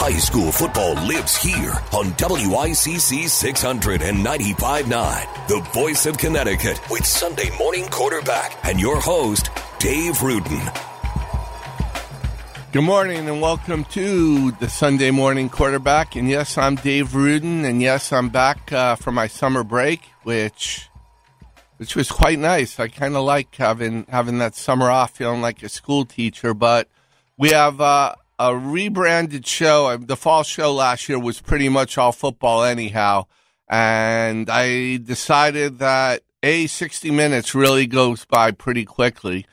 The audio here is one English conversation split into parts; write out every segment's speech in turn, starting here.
High school football lives here on WICC 695.9, the voice of Connecticut, with Sunday morning quarterback and your host, Dave Rudin. Good morning and welcome to the Sunday morning quarterback. And yes, I'm Dave Rudin, and yes, I'm back for my summer break, which was quite nice. I kind of like having that summer off, feeling like a school teacher. But we have a rebranded show. The fall show last year was pretty much all football anyhow. And I decided that 60 minutes really goes by pretty quickly.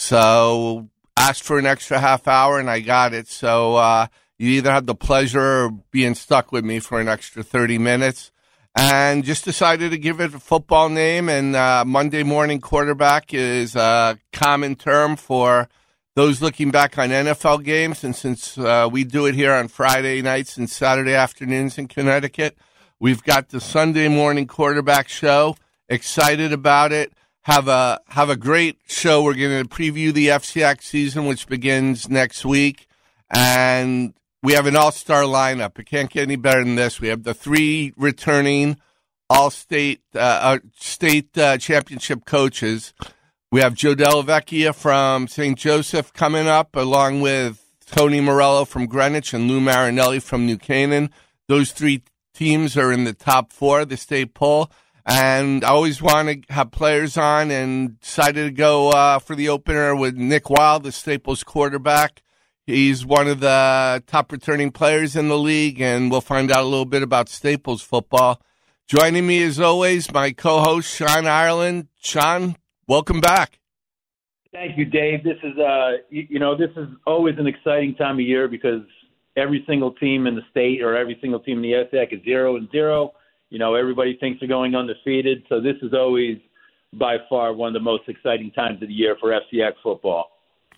So asked for an extra half hour, and I got it. So you either have the pleasure of being stuck with me for an extra 30 minutes. And just decided to give it a football name, and Monday morning quarterback is a common term for those looking back on NFL games. And since we do it here on Friday nights and Saturday afternoons in Connecticut, we've got the Sunday morning quarterback show. Excited about it. Have a great show. We're going to preview the FCX season, which begins next week. And we have an all-star lineup. It can't get any better than this. We have the 3 returning all-state state championship coaches. We have Joe Dellavecchia from St. Joseph coming up, along with Tony Morello from Greenwich and Lou Marinelli from New Canaan. Those 3 teams are in the top 4 of the state poll. And I always want to have players on, and decided to go for the opener with Nick Wild, the Staples quarterback. He's one of the top returning players in the league, and we'll find out a little bit about Staples football. Joining me, as always, my co-host, Sean Ireland. Sean, welcome back. Thank you, Dave. This is, this is always an exciting time of year because every single team in the state or every single team in the SEC is 0-0. You know, everybody thinks they're going undefeated. So this is always, by far, one of the most exciting times of the year for FCX football.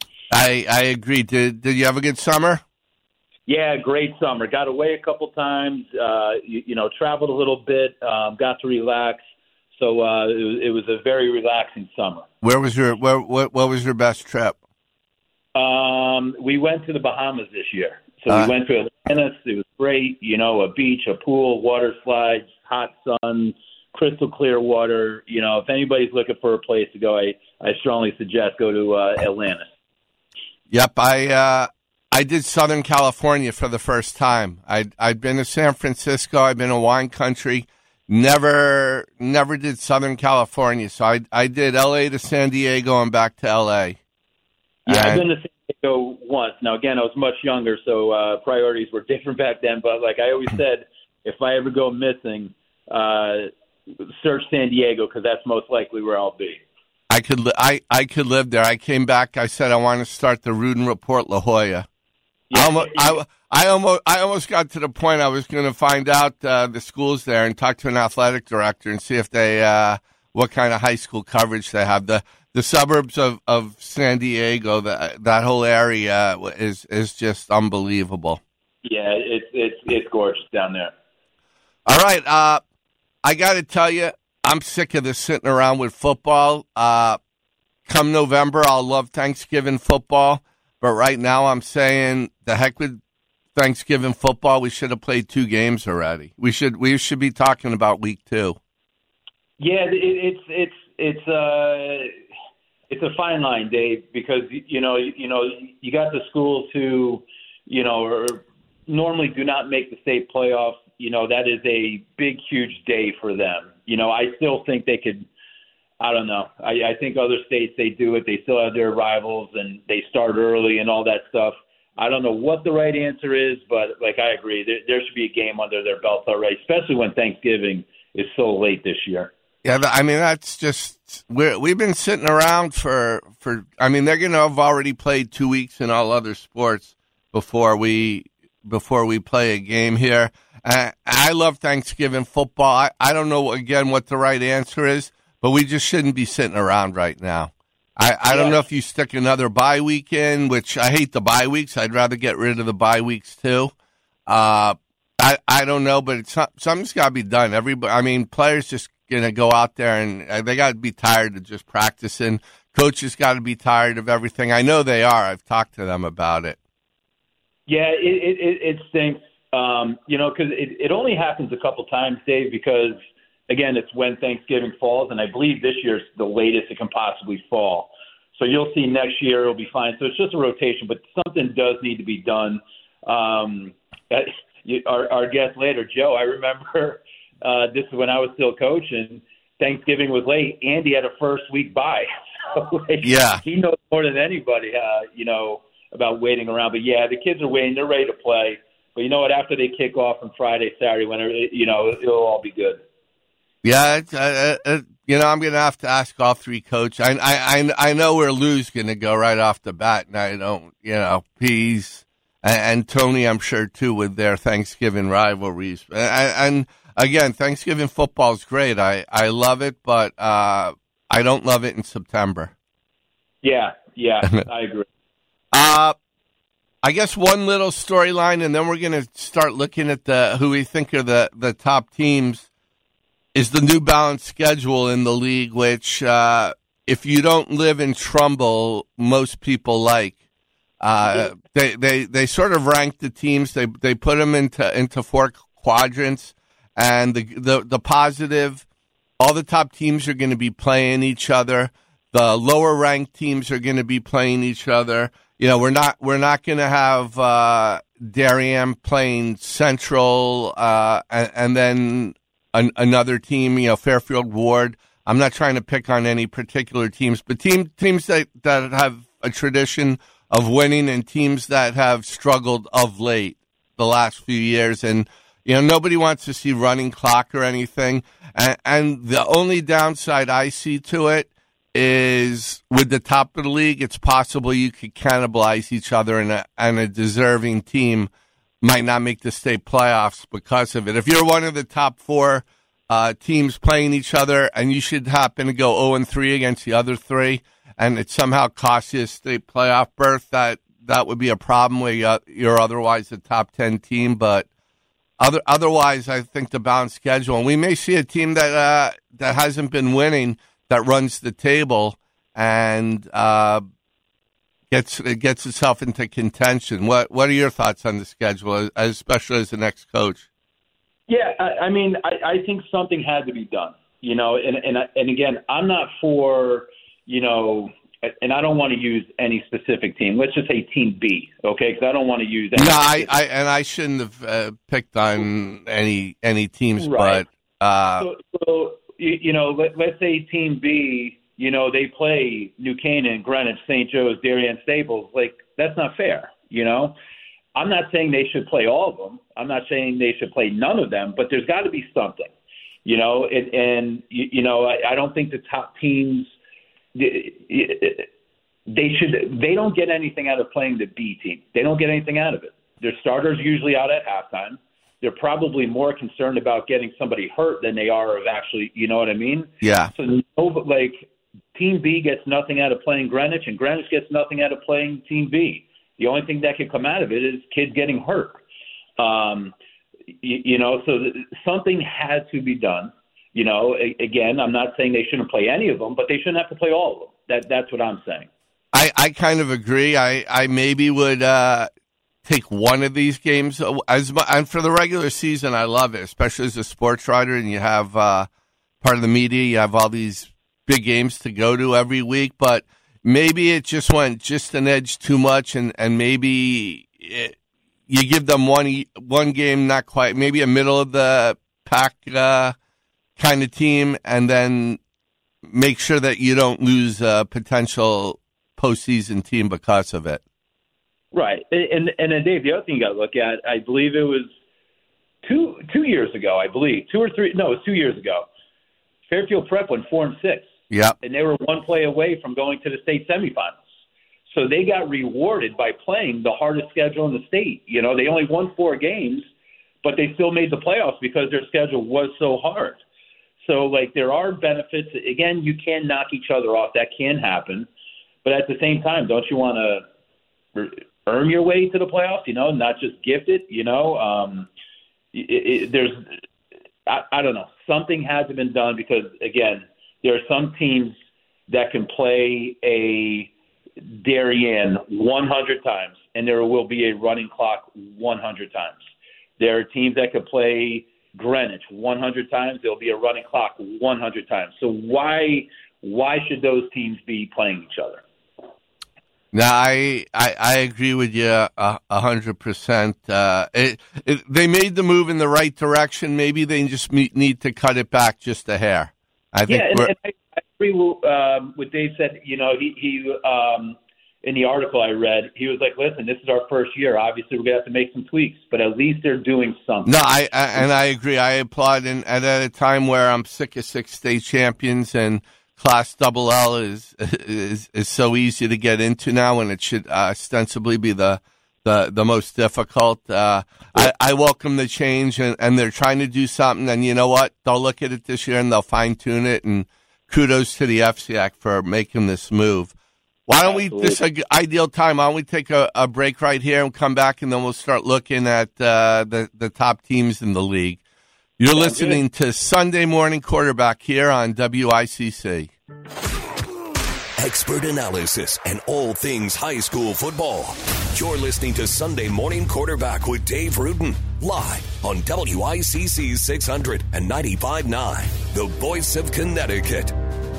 I agree. Did you have a good summer? Yeah, great summer. Got away a couple times, traveled a little bit, got to relax. So it was a very relaxing summer. What was your best trip? We went to the Bahamas this year. So we went to Atlantis. It was great. You know, a beach, a pool, water slides, hot sun, crystal clear water. You know, if anybody's looking for a place to go, I strongly suggest go to Atlantis. Yep, I did Southern California for the first time. I'd been to San Francisco. I've been to wine country. Never did Southern California. So I did L.A. to San Diego and back to L.A. Yeah, I've been to San Diego once. Now, again, I was much younger, so priorities were different back then. But like I always said, if I ever go missing, search San Diego because that's most likely where I'll be. I could live there. I came back. I said I want to start the Rudin Report La Jolla. Yeah. I almost got to the point I was going to find out the schools there and talk to an athletic director and see if they what kind of high school coverage they have. The suburbs of San Diego, that whole area is just unbelievable. Yeah, it's gorgeous down there. All right, I got to tell you, I'm sick of this sitting around with football. Come November, I'll love Thanksgiving football. But right now I'm saying the heck with Thanksgiving football. We should have played 2 games already. We should be talking about week 2. Yeah, it's a fine line, Dave, because you got the schools who normally do not make the state playoffs. You know, that is a big, huge day for them. You know, I still think they could, I don't know. I think other states, they do it. They still have their rivals and they start early and all that stuff. I don't know what the right answer is, but like I agree, there should be a game under their belts already, especially when Thanksgiving is so late this year. Yeah, I mean, that's just, we've been sitting around for I mean, they're going to have already played 2 weeks in all other sports before we play a game here. I love Thanksgiving football. I don't know, again, what the right answer is, but we just shouldn't be sitting around right now. I don't know if you stick another bye week in, which I hate the bye weeks. I'd rather get rid of the bye weeks too. I don't know, but something's got to be done. Players just going to go out there and they got to be tired of just practicing. Coaches got to be tired of everything. I know they are. I've talked to them about it. Yeah, it stinks, because it only happens a couple times, Dave, because, again, it's when Thanksgiving falls, and I believe this year's the latest it can possibly fall. So you'll see next year it'll be fine. So it's just a rotation, but something does need to be done. Our guest later, Joe, I remember this is when I was still coaching. Thanksgiving was late. Andy had a first week bye. So, yeah. He knows more than anybody, about waiting around. But, yeah, the kids are waiting. They're ready to play. But you know what? After they kick off on Friday, Saturday, whenever, it'll all be good. Yeah, I'm going to have to ask all three coaches. I know where Lou's going to go right off the bat, and I don't, he's and Tony, I'm sure too, with their Thanksgiving rivalries. And again, Thanksgiving football is great. I love it, but I don't love it in September. Yeah, I agree. I guess one little storyline, and then we're going to start looking at who we think are the top teams. Is the New Balance schedule in the league, which if you don't live in Trumbull, most people like. They sort of rank the teams. They put them into four quadrants, and the positive, all the top teams are going to be playing each other. The lower ranked teams are going to be playing each other. We're not going to have Darien playing Central, and then another team, Fairfield Ward. I'm not trying to pick on any particular teams, but teams that have a tradition of winning and teams that have struggled of late the last few years. And, nobody wants to see running clock or anything. And the only downside I see to it is with the top of the league, it's possible you could cannibalize each other, and a deserving team might not make the state playoffs because of it. If you're one of the top four teams playing each other and you should happen to go 0-3 against the other three, and it somehow costs you a state playoff berth, that would be a problem where you're otherwise a top 10 team. But otherwise, I think the balanced schedule, and we may see a team that hasn't been winning that runs the table and gets itself into contention. What are your thoughts on the schedule, especially as the next coach? Yeah, I think something had to be done. And again, I'm not for, and I don't want to use any specific team. Let's just say Team B, okay? Because I don't want to use any. No, I shouldn't have picked on any teams, right. But let's say Team B. They play New Canaan, Greenwich, St. Joe's, Darien, Staples. That's not fair, I'm not saying they should play all of them. I'm not saying they should play none of them, but there's got to be something, I don't think the top teams, they don't get anything out of playing the B team. They don't get anything out of it. Their starters usually out at halftime. They're probably more concerned about getting somebody hurt than they are of actually, you know what I mean? Yeah. So, Team B gets nothing out of playing Greenwich, and Greenwich gets nothing out of playing Team B. The only thing that could come out of it is kids getting hurt. So something had to be done. Again, I'm not saying they shouldn't play any of them, but they shouldn't have to play all of them. That's what I'm saying. I kind of agree. I maybe would take one of these games. And for the regular season, I love it, especially as a sports writer, and you have part of the media, you have all these big games to go to every week, but maybe it just went just an edge too much, and maybe you give them one game, not quite, maybe a middle of the pack kind of team, and then make sure that you don't lose a potential postseason team because of it. Right, and then Dave, the other thing you got to look at, I believe it was two years ago. I believe 2 or 3. No, it was 2 years ago. Fairfield Prep went 4-6. Yeah, and they were one play away from going to the state semifinals. So they got rewarded by playing the hardest schedule in the state. They only won 4 games, but they still made the playoffs because their schedule was so hard. So, there are benefits. Again, you can knock each other off. That can happen. But at the same time, don't you want to earn your way to the playoffs, not just gift it, I don't know. Something has to be done because, again, there are some teams that can play a Darien 100 times, and there will be a running clock 100 times. There are teams that could play Greenwich 100 times. There'll be a running clock 100 times. So why should those teams be playing each other? No, I agree with you 100%. They made the move in the right direction. Maybe they just need to cut it back just a hair. I think. And I agree with what Dave said. You know, he in the article I read, he was like, "Listen, this is our first year. Obviously, we're gonna have to make some tweaks, but at least they're doing something." No, I agree. I applaud, and at a time where I'm sick of 6 state champions and Class LL is so easy to get into now, and it should ostensibly be the most difficult. I welcome the change, and they're trying to do something. And you know what? They'll look at it this year and they'll fine tune it. And kudos to the FCAC for making this move. Why don't we? This is an ideal time. Why don't we take a break right here and come back, and then we'll start looking at the top teams in the league. You're listening to Sunday Morning Quarterback here on WICC. Expert analysis and all things high school football. You're listening to Sunday Morning Quarterback with Dave Rudin, live on WICC 600 and 95.9, the voice of Connecticut.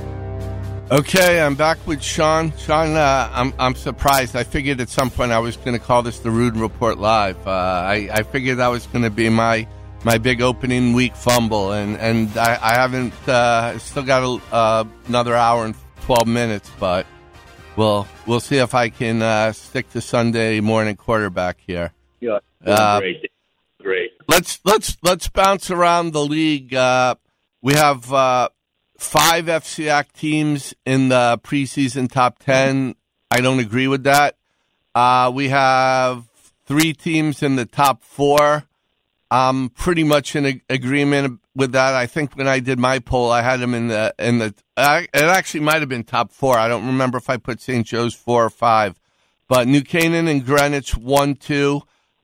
Okay, I'm back with Sean. Sean, I'm surprised. I figured at some point I was going to call this the Rudin Report Live. I figured that was going to be my big opening week fumble, and I haven't still got another hour and 12 minutes, but we'll see if I can stick to Sunday Morning Quarterback here. Yeah, great. Let's bounce around the league. We have 5 FCAC teams in the preseason top 10. I don't agree with that. We have 3 teams in the top 4. I'm pretty much in agreement with that. I think when I did my poll, I had them in the. It actually might have been top 4. I don't remember if I put St. Joe's 4 or 5, but New Canaan and Greenwich 1, 2.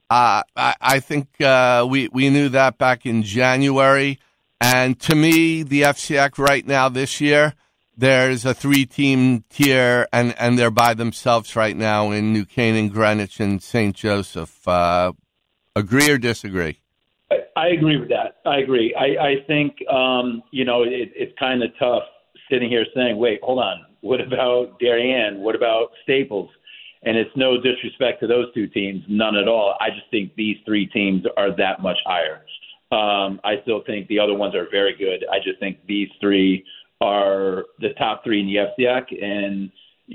I think we knew that back in January. And to me, the FCAC right now this year, there's a 3-team tier, and they're by themselves right now in New Canaan, Greenwich, and St. Joseph. Agree or disagree? I agree with that. I agree. I think, it's kind of tough sitting here saying, wait, hold on. What about Darien? What about Staples? And it's no disrespect to those 2 teams, none at all. I just think these 3 teams are that much higher. I still think the other ones are very good. I just think these 3 are the top 3 in the FCAC. And,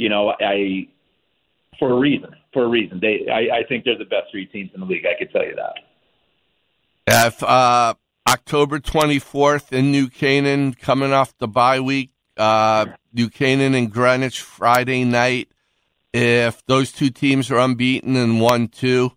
for a reason. I think they're the best 3 teams in the league. I can tell you that. If October 24th in New Canaan, coming off the bye week, New Canaan and Greenwich Friday night. If those 2 teams are unbeaten and 1-2,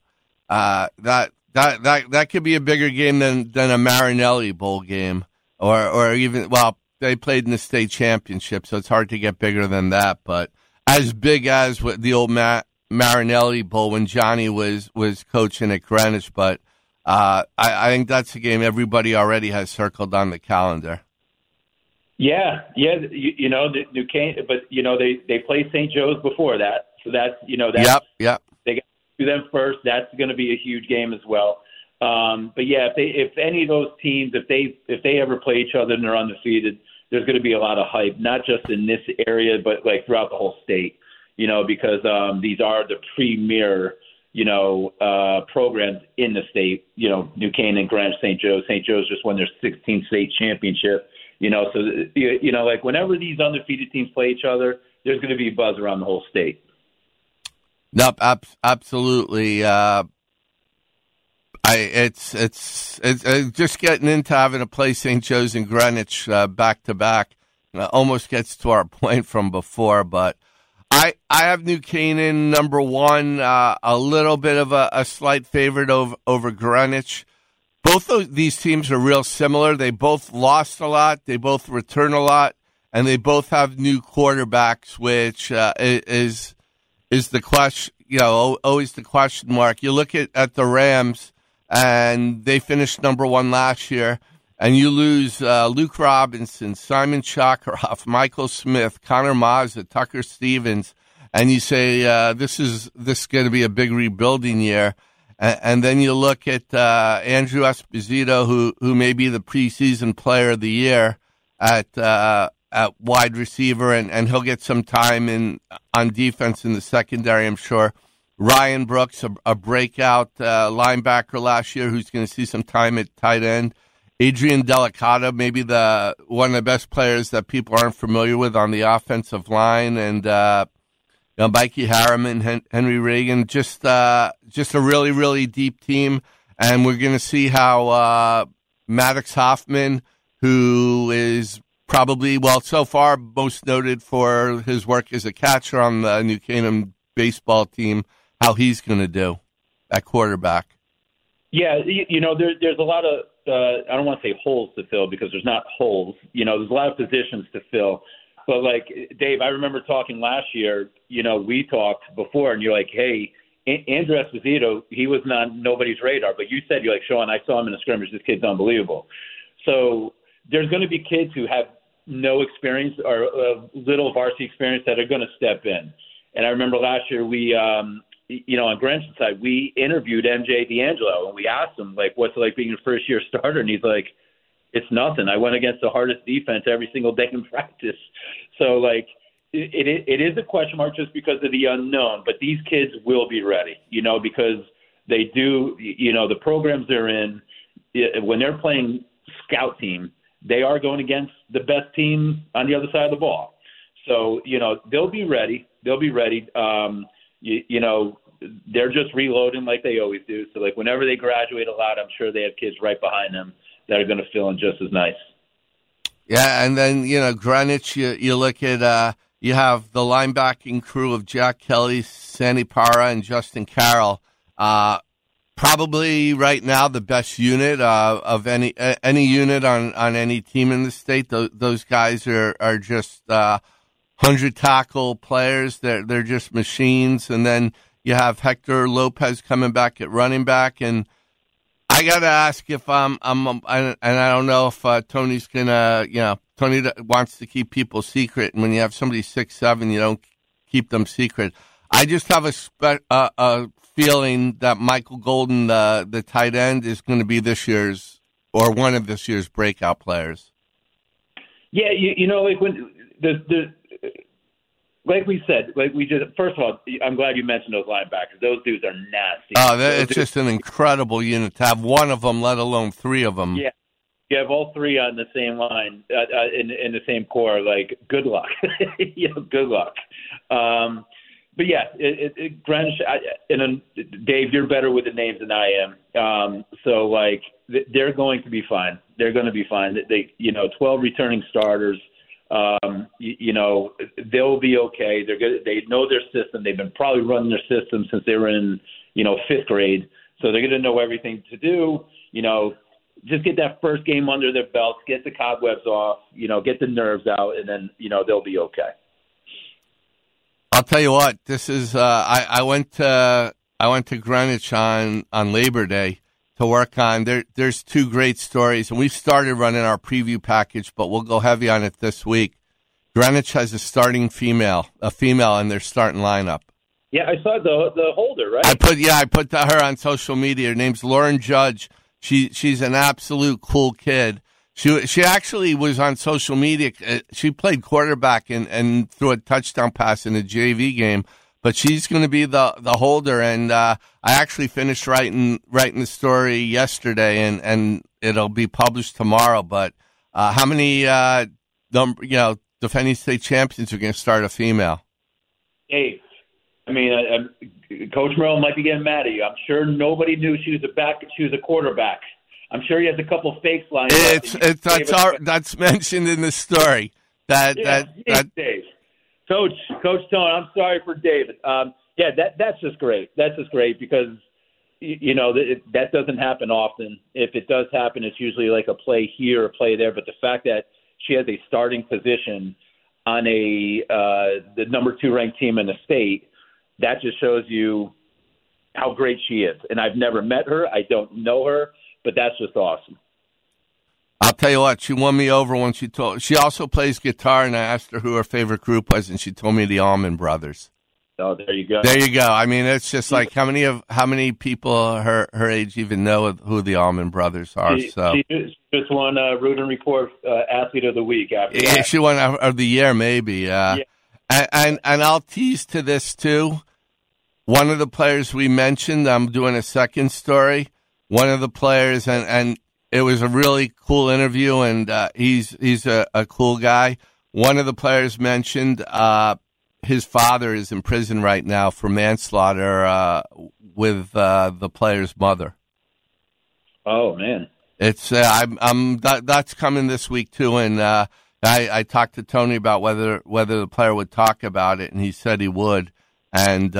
that could be a bigger game than a Marinelli Bowl game, or even they played in the state championship, so it's hard to get bigger than that. But as big as the old Marinelli Bowl when Johnny was coaching at Greenwich, but. I think that's a game everybody already has circled on the calendar. Yeah, New Canaan, but they played St. Joe's before that, so that's Yep. They got to do them first. That's going to be a huge game as well. But yeah, if any of those teams, if they ever play each other and they're undefeated, there's going to be a lot of hype, not just in this area, but like throughout the whole state. Because these are the premier. Programs in the state, New Canaan, Greenwich, St. Joe's. St. Joe's just won their 16th state championship, so, like whenever these undefeated teams play each other, there's going to be buzz around the whole state. Nope, absolutely. It's just getting into having to play St. Joe's and Greenwich back to back. Almost gets to our point from before, but I have New Canaan number 1, a little bit of a slight favorite over Greenwich. Both of these teams are real similar. They both lost a lot. They both return a lot, and they both have new quarterbacks, which is the question. Always the question mark. You look at the Rams, and they finished number 1 last year, and you lose Luke Robinson, Simon Chakaroff, Michael Smith, Connor Mazza, Tucker Stevens, and you say this is going to be a big rebuilding year. And then you look at Andrew Esposito, who may be the preseason player of the year at wide receiver, and he'll get some time on defense in the secondary, I'm sure. Ryan Brooks, a breakout linebacker last year, who's going to see some time at tight end. Adrian Delicata, maybe one of the best players that people aren't familiar with on the offensive line, and Mikey Harriman, Henry Reagan, just a really, really deep team. And we're going to see how Maddox Hoffman, who is probably, so far most noted for his work as a catcher on the New Canaan baseball team, how he's going to do at quarterback. Yeah, there's a lot of, I don't want to say holes to fill because there's not holes. There's a lot of positions to fill. But, Dave, I remember talking last year, we talked before, and you're like, hey, Andrew Esposito, he was not nobody's radar. But you said, you're like, Sean, I saw him in a scrimmage. This kid's unbelievable. So there's going to be kids who have no experience or little varsity experience that are going to step in. And I remember last year we, on Greenwich side, we interviewed MJ D'Angelo, and we asked him, what's it like being a first-year starter? And he's like, it's nothing. I went against the hardest defense every single day in practice. So, it is a question mark just because of the unknown. But these kids will be ready, because they do, the programs they're in, when they're playing scout team, they are going against the best team on the other side of the ball. So, they'll be ready. They'll be ready. They're just reloading like they always do. So, whenever they graduate a lot, I'm sure they have kids right behind them that are going to fill in just as nice. Yeah, and then, Greenwich, you look at, you have the linebacking crew of Jack Kelly, Sandy Para, and Justin Carroll. Probably right now the best unit of any unit on any team in the state. Those guys are just 100-tackle players. They're just machines. And then you have Hector Lopez coming back at running back, and I gotta ask if and I don't know if Tony's gonna, Tony wants to keep people secret, and when you have somebody 6'7", you don't keep them secret. I just have a feeling that Michael Golden, the tight end, is going to be one of this year's breakout players. Yeah, when like we said, first of all, I'm glad you mentioned those linebackers. Those dudes are nasty. Oh, it's just an incredible unit to have one of them, let alone three of them. Yeah, you have all three on the same line, in the same core. Good luck. Good luck. But yeah, Greenwich, and Dave, you're better with the names than I am. So they're going to be fine. They're going to be fine. They 12 returning starters. They'll be okay. They're good. They know their system. They've been probably running their system since they were in, 5th grade. So they're going to know everything to do. Just get that first game under their belts, get the cobwebs off, get the nerves out, and then, they'll be okay. I'll tell you what. This is. I went to Greenwich on Labor Day to work on. There's two great stories, and we've started running our preview package, but we'll go heavy on it this week. Greenwich has a female in their starting lineup. Yeah, I saw the holder, right? I put her on social media. Her name's Lauren Judge. She's an absolute cool kid. She actually was on social media. She played quarterback and threw a touchdown pass in a JV game. But she's going to be the holder, and I actually finished writing the story yesterday, and it'll be published tomorrow. But how many defending state champions are going to start a female? Hey, Coach Merrill might be getting mad at you. I'm sure nobody knew she was a quarterback. I'm sure he has a couple fakes lined up. That's mentioned in the story. Dave. Coach Tone, I'm sorry for David. That's just great. That's just great because, that doesn't happen often. If it does happen, it's usually like a play here, a play there. But the fact that she has a starting position on the number 2 ranked team in the state, that just shows you how great she is. And I've never met her. I don't know her, but that's just awesome. I'll tell you what, she won me over when she also plays guitar, and I asked her who her favorite group was, and she told me the Allman Brothers. Oh, there you go. There you go. I mean, it's just like how many people her age even know who the Allman Brothers are? She just won Rudin Report Athlete of the Week after that. She won of the year, maybe. Yeah. And I'll tease to this too. One of the players we mentioned, I'm doing a second story. One of the players, and it was a really cool interview, and he's a cool guy. One of the players mentioned his father is in prison right now for manslaughter with the player's mother. Oh man, it's that's coming this week too, and I talked to Tony about whether the player would talk about it, and he said he would. And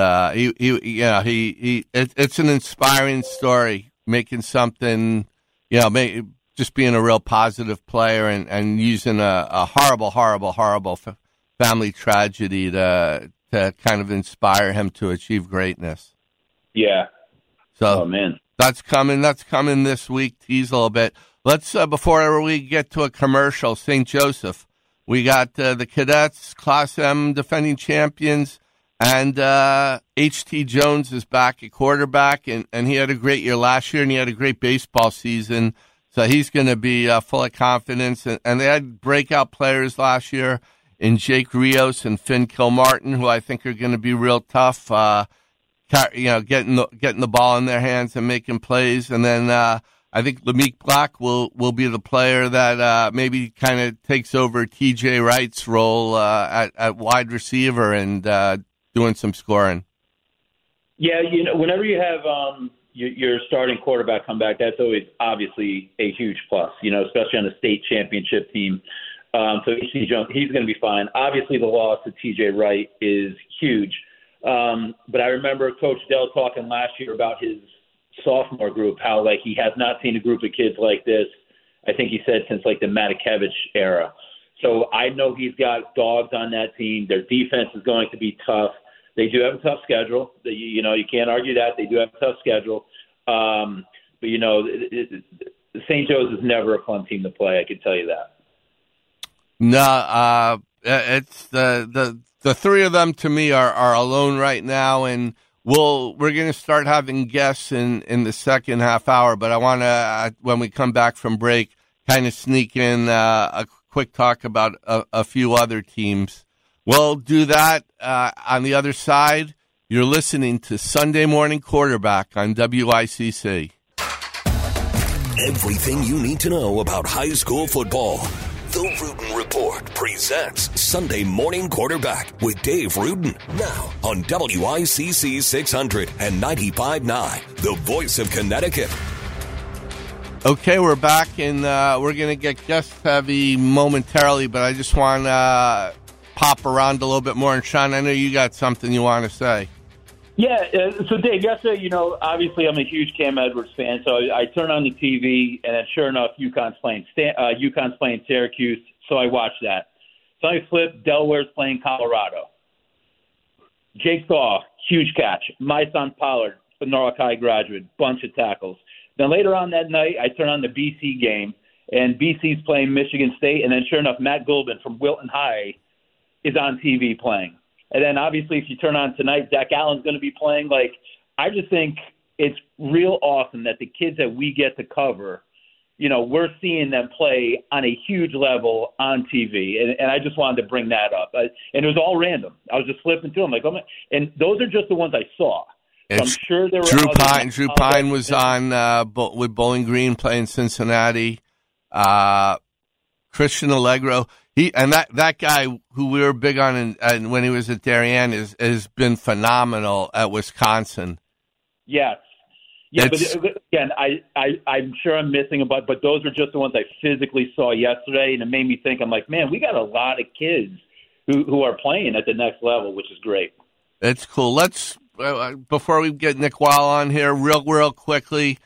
it's an inspiring story, making something, just being a real positive player and using a horrible family tragedy to kind of inspire him to achieve greatness. Yeah. So, oh man, that's coming this week. Tease a little bit. Let's before we get to a commercial, St. Joseph. We got the Cadets, Class M defending champions. And H.T. Jones is back at quarterback, and he had a great year last year, and he had a great baseball season. So he's going to be full of confidence. And they had breakout players last year in Jake Rios and Finn Kilmartin, who I think are going to be real tough, getting the ball in their hands and making plays. And then I think Lameek Black will be the player that maybe kind of takes over T.J. Wright's role at wide receiver and doing some scoring. Yeah, whenever you have your starting quarterback come back, that's always obviously a huge plus, especially on a state championship team. So H.T. Jones, he's going to be fine. Obviously, the loss to T.J. Wright is huge. But I remember Coach Dell talking last year about his sophomore group, how, he has not seen a group of kids like this, I think he said, since, the Matakevich era. So I know he's got dogs on that team. Their defense is going to be tough. They do have a tough schedule. You can't argue that. They do have a tough schedule. But, St. Joe's is never a fun team to play, I can tell you that. No, it's the three of them to me are alone right now, and we're going to start having guests in the second half hour. But I want to, when we come back from break, kind of sneak in a quick talk about a few other teams. We'll do that on the other side. You're listening to Sunday Morning Quarterback on WICC. Everything you need to know about high school football. The Rudin Report presents Sunday Morning Quarterback with Dave Rudin. Now on WICC 600 and 95.9, the voice of Connecticut. Okay, we're back, and we're going to get guest heavy momentarily, but I just want to pop around a little bit more. And Sean, I know you got something you want to say. Yeah, so Dave, yesterday, obviously I'm a huge Cam Edwards fan, so I turn on the TV, and then sure enough, UConn's playing Syracuse, so I watch that. So I flip, Delaware's playing Colorado. Jake Thaw, huge catch. My son Pollard, the Norwalk High graduate, bunch of tackles. Then later on that night, I turn on the BC game, and BC's playing Michigan State, and then sure enough, Matt Gulbin from Wilton High is on TV playing. And then obviously if you turn on tonight, Zach Allen's going to be playing. I just think it's real awesome that the kids that we get to cover, we're seeing them play on a huge level on TV. And I just wanted to bring that up. And it was all random. I was just flipping through them. And those are just the ones I saw. So I'm sure there were Drew Pine was on with Bowling Green playing Cincinnati. Christian Allegro. That guy who we were big on and when he was at Darien has been phenomenal at Wisconsin. Yes. Yeah, but again, I'm sure I'm missing a bunch, but those are just the ones I physically saw yesterday, and it made me think, I'm like, man, we got a lot of kids who are playing at the next level, which is great. It's cool. Let's, before we get Nick Weil on here, real quickly,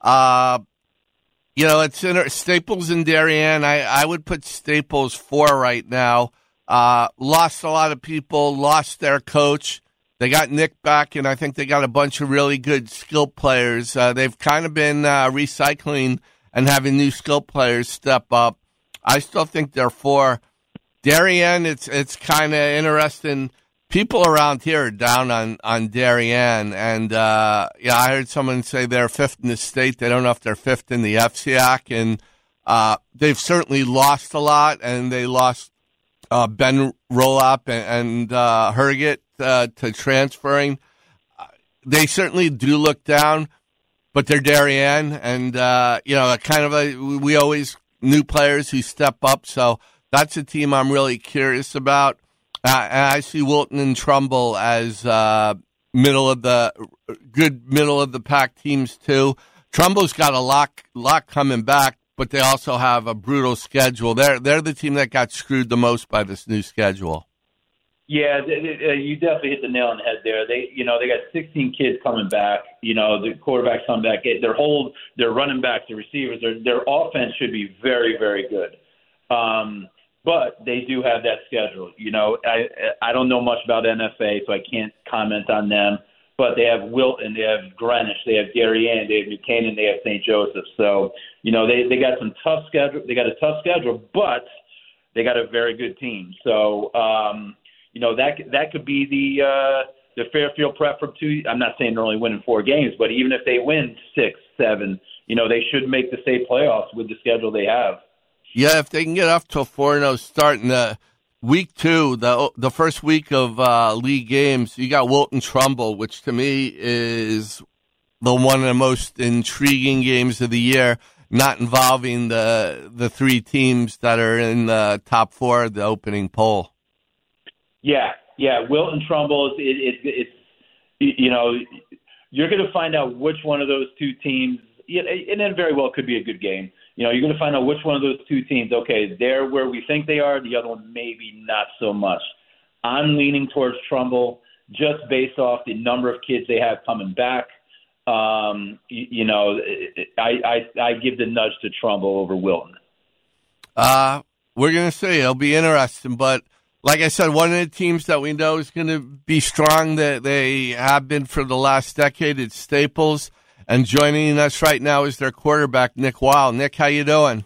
it's Staples and Darien. I would put Staples 4 right now. Lost a lot of people, lost their coach. They got Nick back, and I think they got a bunch of really good skill players. They've kind of been recycling and having new skill players step up. I still think they're 4. Darien, it's kind of interesting. people around here are down on Darien, and I heard someone say they're fifth in the state. They don't know if they're fifth in the FCIAC, and they've certainly lost a lot, and they lost Ben Rollup and Herget to transferring. They certainly do look down, but they're Darien, and we always new players who step up. So that's a team I'm really curious about. I see Wilton and Trumbull as middle of the pack teams too. Trumbull's got a lot coming back, but they also have a brutal schedule. They're the team that got screwed the most by this new schedule. Yeah, you definitely hit the nail on the head there. They got 16 kids coming back. The quarterbacks come back. Their running backs, the receivers, their offense should be very, very good. But they do have that schedule. I don't know much about NFA, so I can't comment on them. But they have Wilton, they have Greenwich, they have Darien, they have New Canaan, they have St. Joseph. So, they got some tough schedule. They got a tough schedule, but they got a very good team. So, that could be the Fairfield Prep for two. I'm not saying they're only winning 4 games, but even if they win 6, 7, they should make the state playoffs with the schedule they have. Yeah, if they can get off to a 4-0 start in the week 2, the first week of league games, you got Wilton Trumbull, which to me is one of the most intriguing games of the year, not involving the 3 teams that are in the top 4 of the opening poll. Yeah. Wilton Trumbull, it's you're going to find out which one of those 2 teams, and it very well could be a good game. You're going to find out which one of those 2 teams, okay, they're where we think they are, the other one maybe not so much. I'm leaning towards Trumbull just based off the number of kids they have coming back. I give the nudge to Trumbull over Wilton. We're going to see. It'll be interesting, but like I said, one of the teams that we know is going to be strong, that they have been for the last decade, it's Staples. And joining us right now is their quarterback, Nick Weil. Nick, how you doing?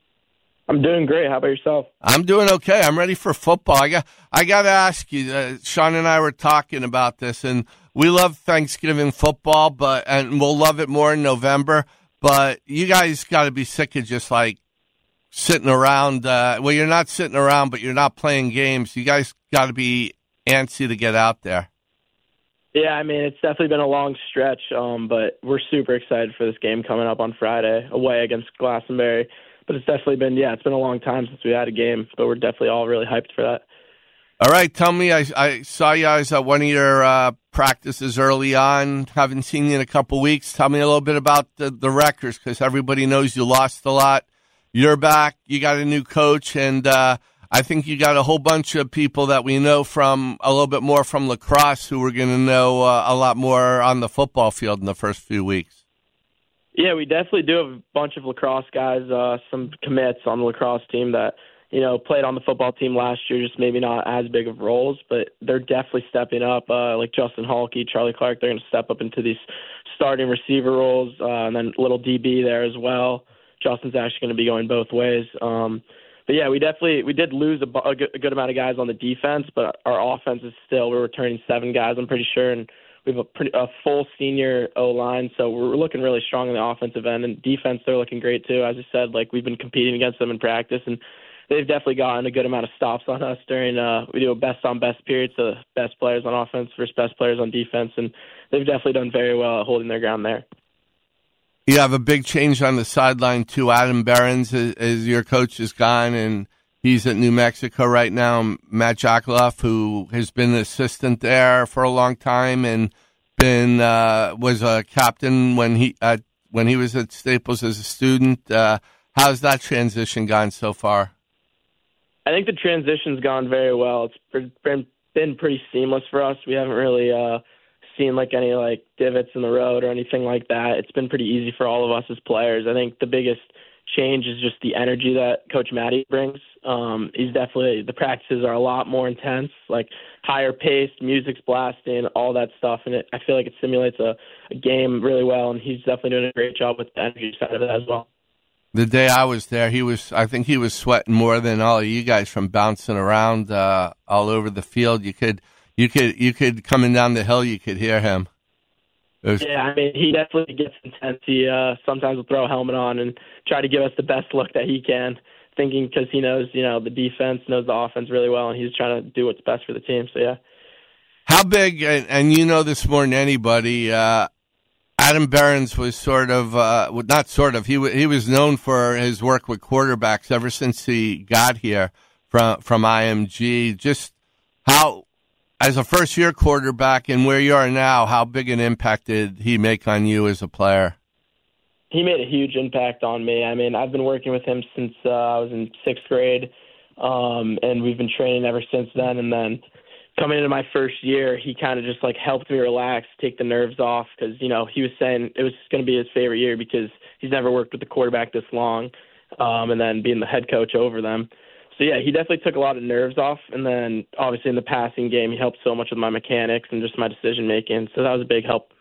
I'm doing great. How about yourself? I'm doing okay. I'm ready for football. I got to ask you, Sean and I were talking about this, and we love Thanksgiving football, and we'll love it more in November. But you guys got to be sick of just like sitting around. You're not sitting around, but you're not playing games. You guys got to be antsy to get out there. Yeah, I mean, it's definitely been a long stretch, but we're super excited for this game coming up on Friday away against Glastonbury. But it's definitely been, it's been a long time since we had a game, but we're definitely all really hyped for that. All right, tell me, I saw you guys at one of your practices early on. Haven't seen you in a couple weeks. Tell me a little bit about the records, because everybody knows you lost a lot. You're back. You got a new coach, and I think you got a whole bunch of people that we know from a little bit more from lacrosse who we're going to know a lot more on the football field in the first few weeks. Yeah, we definitely do have a bunch of lacrosse guys, some commits on the lacrosse team that, played on the football team last year, just maybe not as big of roles, but they're definitely stepping up, like Justin Halkey, Charlie Clark. They're going to step up into these starting receiver roles, and then a little DB there as well. Justin's actually going to be going both ways. But yeah, we did lose a good amount of guys on the defense, but our offense is we're returning 7 guys, I'm pretty sure, and we have a full senior O-line, so we're looking really strong on the offensive end. And defense, they're looking great too. As I said, we've been competing against them in practice, and they've definitely gotten a good amount of stops on us during we do a best on best period, so best players on offense versus best players on defense, and they've definitely done very well at holding their ground there. You have a big change on the sideline, too. Adam Behrens, as your coach, is gone, and he's at New Mexico right now. Matt Jackaloff, who has been an assistant there for a long time and was a captain when he was at Staples as a student. How's that transition gone so far? I think the transition's gone very well. It's been pretty seamless for us. We haven't really seen any divots in the road or anything like that. It's been pretty easy for all of us as players. I think the biggest change is just the energy that Coach Matty brings. The practices are a lot more intense, higher paced, music's blasting, all that stuff, and I feel like it simulates a game really well, and he's definitely doing a great job with the energy side of it as well. The day I was there, I think he was sweating more than all of you guys from bouncing around all over the field. You You could coming down the hill, you could hear him. Yeah, I mean, he definitely gets intense. He sometimes will throw a helmet on and try to give us the best look that he can, thinking because he knows, the defense, knows the offense really well, and he's trying to do what's best for the team. So, yeah. How big, and you know this more than anybody, Adam Behrens was he was known for his work with quarterbacks ever since he got here from IMG. Just how, as a first-year quarterback and where you are now, how big an impact did he make on you as a player? He made a huge impact on me. I mean, I've been working with him since I was in 6th grade, and we've been training ever since then. And then coming into my first year, he kind of just helped me relax, take the nerves off, because he was saying it was going to be his favorite year because he's never worked with the quarterback this long, and then being the head coach over them. So yeah, he definitely took a lot of nerves off, and then obviously in the passing game, he helped so much with my mechanics and just my decision making. So that was a big help.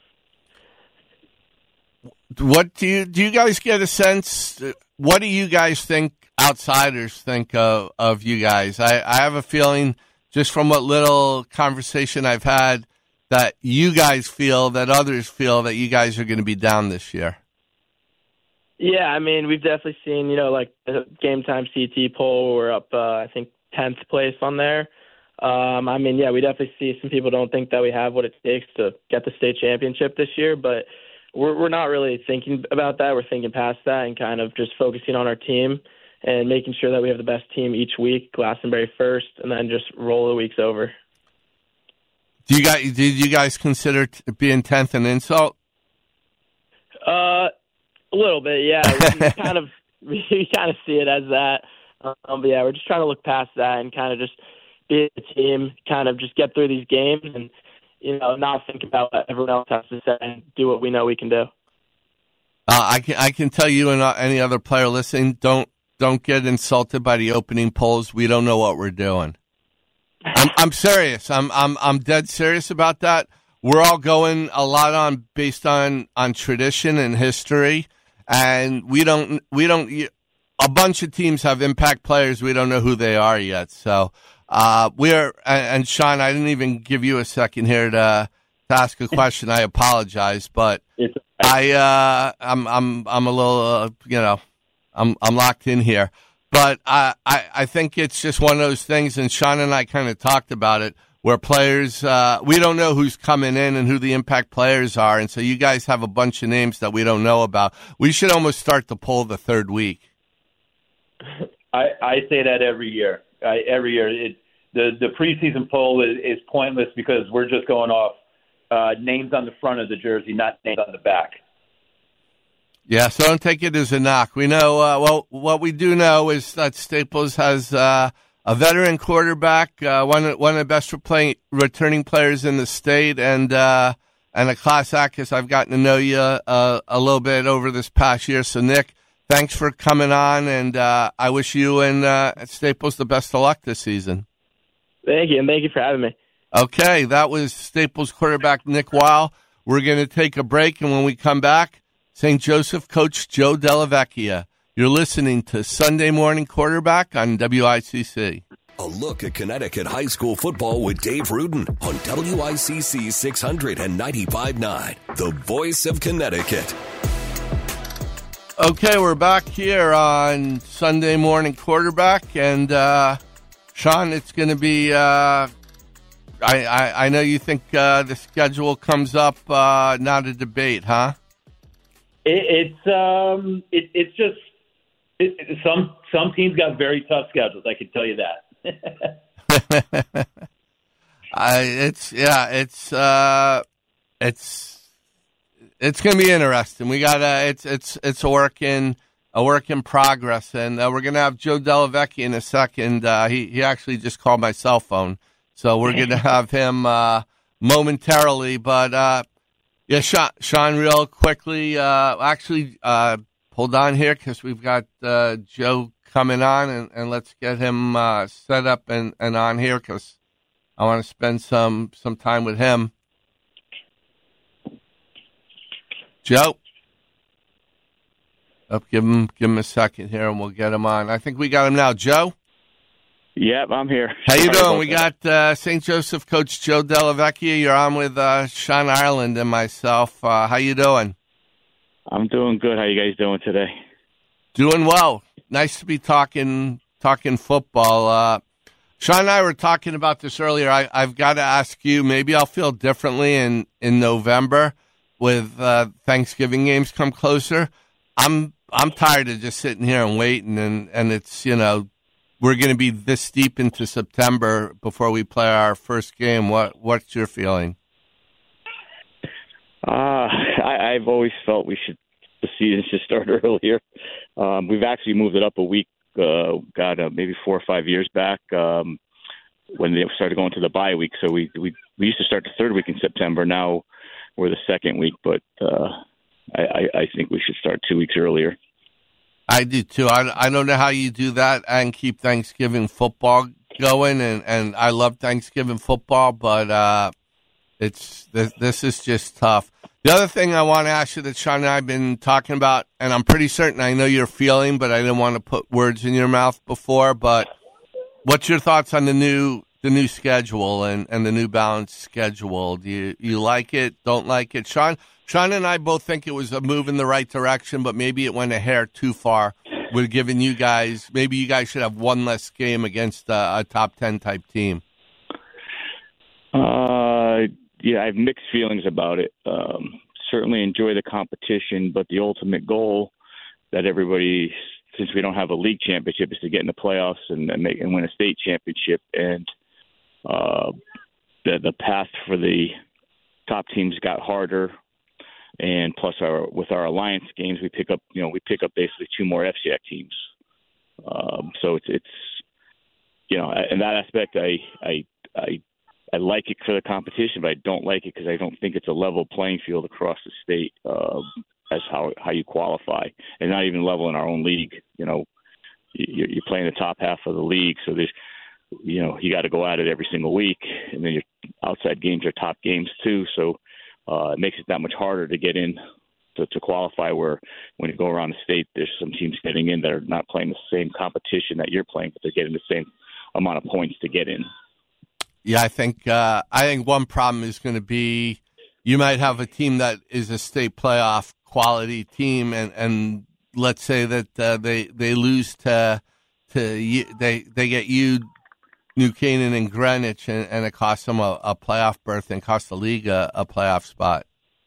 What do you guys get a sense? What do you guys think? Outsiders think of you guys. I have a feeling, just from what little conversation I've had, that you guys feel that others feel that you guys are going to be down this year. Yeah, I mean, we've definitely seen, the Game Time CT poll, we're up, I think, 10th place on there. I mean, yeah, we definitely see some people don't think that we have what it takes to get the state championship this year, but we're not really thinking about that. We're thinking past that and kind of just focusing on our team and making sure that we have the best team each week, Glastonbury first, and then just roll the weeks over. Did you guys consider being 10th an insult? A little bit, yeah. We kind of see it as that. But yeah, we're just trying to look past that and kind of just be a team, kind of just get through these games and not think about what everyone else has to say and do what we know we can do. I can tell you and any other player listening, don't get insulted by the opening polls. We don't know what we're doing. I'm serious. I'm dead serious about that. We're all going a lot based on tradition and history, and we don't. A bunch of teams have impact players. We don't know who they are yet. So and Sean, I didn't even give you a second here to ask a question. I apologize, but I'm a little I'm locked in here. But I think it's just one of those things, and Sean and I kind of talked about it, where players, we don't know who's coming in and who the impact players are, and so you guys have a bunch of names that we don't know about. We should almost start the poll the third week. I say that every year. Every year. The preseason poll is pointless because we're just going off names on the front of the jersey, not names on the back. Yeah, so don't take it as a knock. We know, what we do know is that Staples has a veteran quarterback, one of the best returning players in the state, and a class act, because I've gotten to know you a little bit over this past year. So, Nick, thanks for coming on, and I wish you and Staples the best of luck this season. Thank you, and thank you for having me. Okay, that was Staples quarterback Nick Weil. We're going to take a break, and when we come back, St. Joseph coach Joe Dellavecchia. You're listening to Sunday Morning Quarterback on WICC. A look at Connecticut high school football with Dave Rudin on WICC 600 and 95.9, the voice of Connecticut. Okay, we're back here on Sunday Morning Quarterback, and Sean, it's going to be. I know you think the schedule comes up, not a debate, huh? It's just some teams got very tough schedules. I can tell you that. It's going to be interesting. We got it's a work in progress, and we're going to have Joe Dellavecchia in a second. He actually just called my cell phone, so we're going to have him momentarily, but. Yeah, Sean, real quickly, hold on here because we've got Joe coming on, and let's get him set up and on here because I want to spend some time with him. Joe? Give him a second here, and we'll get him on. I think we got him now. Joe? Yep, I'm here. How you Sorry doing? about We that. got St. Joseph coach Joe Delavecchia. You're on with Sean Ireland and myself. How you doing? I'm doing good. How you guys doing today? Doing well. Nice to be talking football. Sean and I were talking about this earlier. I've got to ask you, maybe I'll feel differently in November with Thanksgiving games come closer. I'm tired of just sitting here and waiting, and it's, we're going to be this deep into September before we play our first game. What's your feeling? I've always felt the season should start earlier. We've actually moved it up a week. Maybe 4 or 5 years back when they started going to the bye week. So we used to start the third week in September. Now we're the second week, but I think we should start 2 weeks earlier. I do too. I don't know how you do that and keep Thanksgiving football going, and I love Thanksgiving football, but this is just tough. The other thing I want to ask you that Sean and I have been talking about, and I'm pretty certain I know your feeling, but I didn't want to put words in your mouth before, but what's your thoughts on the new schedule and the new balanced schedule? Do you like it, don't like it? Sean and I both think it was a move in the right direction, but maybe it went a hair too far with giving you guys, maybe you guys should have one less game against a top 10 type team. Yeah, I have mixed feelings about it. Certainly enjoy the competition, but the ultimate goal that everybody, since we don't have a league championship, is to get in the playoffs and win a state championship. And the path for the top teams got harder. And plus, with our alliance games, we pick up basically 2 more FCIAC teams. So it's in that aspect, I like it for the competition, but I don't like it because I don't think it's a level playing field across the state as how you qualify, and not even level in our own league. You're playing the top half of the league, so there's, you got to go at it every single week, and then your outside games are top games too. So it makes it that much harder to get in to qualify. Where when you go around the state, there's some teams getting in that are not playing the same competition that you're playing, but they're getting the same amount of points to get in. Yeah, I think one problem is going to be you might have a team that is a state playoff quality team, and let's say that they lose to they get you, New Canaan, and Greenwich, and it costs them a playoff berth and costs the league a playoff spot.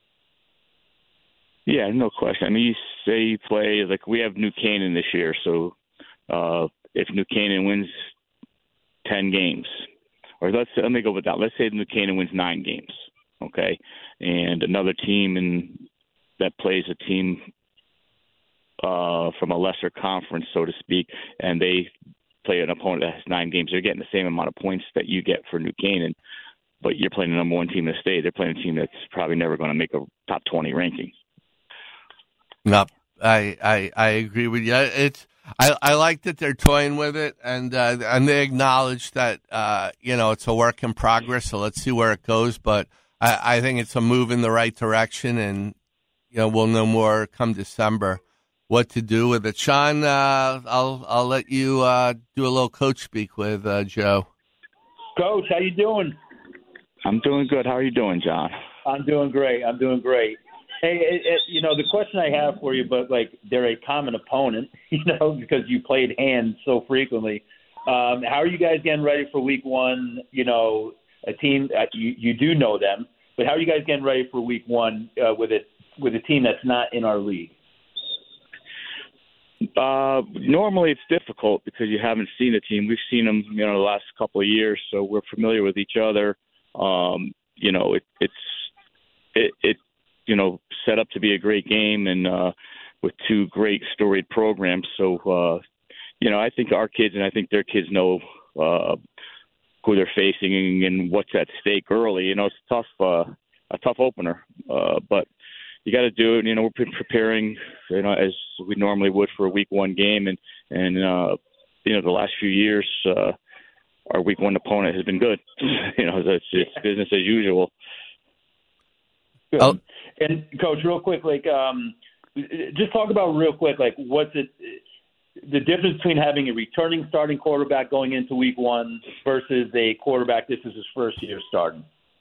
Yeah, no question. I mean, you say you play like we have New Canaan this year, so if New Canaan wins 10 games. Or let me go with that. Let's say New Canaan wins 9 games, okay, and another team that plays a team from a lesser conference, so to speak, and they play an opponent that has 9 games. They're getting the same amount of points that you get for New Canaan, but you're playing the number 1 team in the state. They're playing a team that's probably never going to make a top 20 ranking. No, I agree with you. I like that they're toying with it, and they acknowledge that it's a work in progress. So let's see where it goes. But I think it's a move in the right direction, and we'll know more come December what to do with it. Sean, I'll let you do a little coach speak with Joe. Coach, how you doing? I'm doing good. How are you doing, John? I'm doing great. Hey, the question I have for you, but they're a common opponent, because you played hands so frequently. How are you guys getting ready for week 1? A team you do know them, but how are you guys getting ready for week 1 with a team that's not in our league? Normally it's difficult because you haven't seen the team. We've seen them, the last couple of years, so we're familiar with each other. It's set up to be a great game and with 2 great storied programs. So, I think our kids and I think their kids know who they're facing and what's at stake early. It's a tough opener, but you got to do it. We're preparing, as we normally would for a week 1 game, and the last few years, our week 1 opponent has been good. It's business as usual. Good. Oh. And Coach, real quick, just talk about real quick, what's it? the difference between having a returning starting quarterback going into week one versus a quarterback this is his first year starting?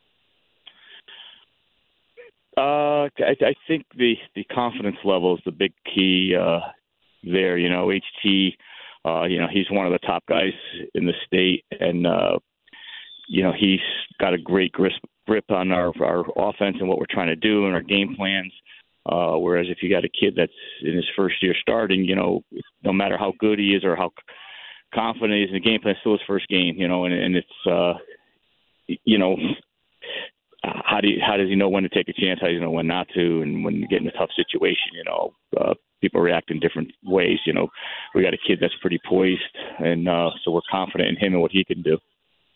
I think the confidence level is the big key there. HT, he's one of the top guys in the state, and he's got a great grip on our offense and what we're trying to do and our game plans. Whereas if you got a kid that's in his first year starting, no matter how good he is or how confident he is in the game plan, it's still his first game, and it's, how does he know when to take a chance? How does he know when not to? And when you get in a tough situation, people react in different ways. We got a kid that's pretty poised, and so we're confident in him and what he can do.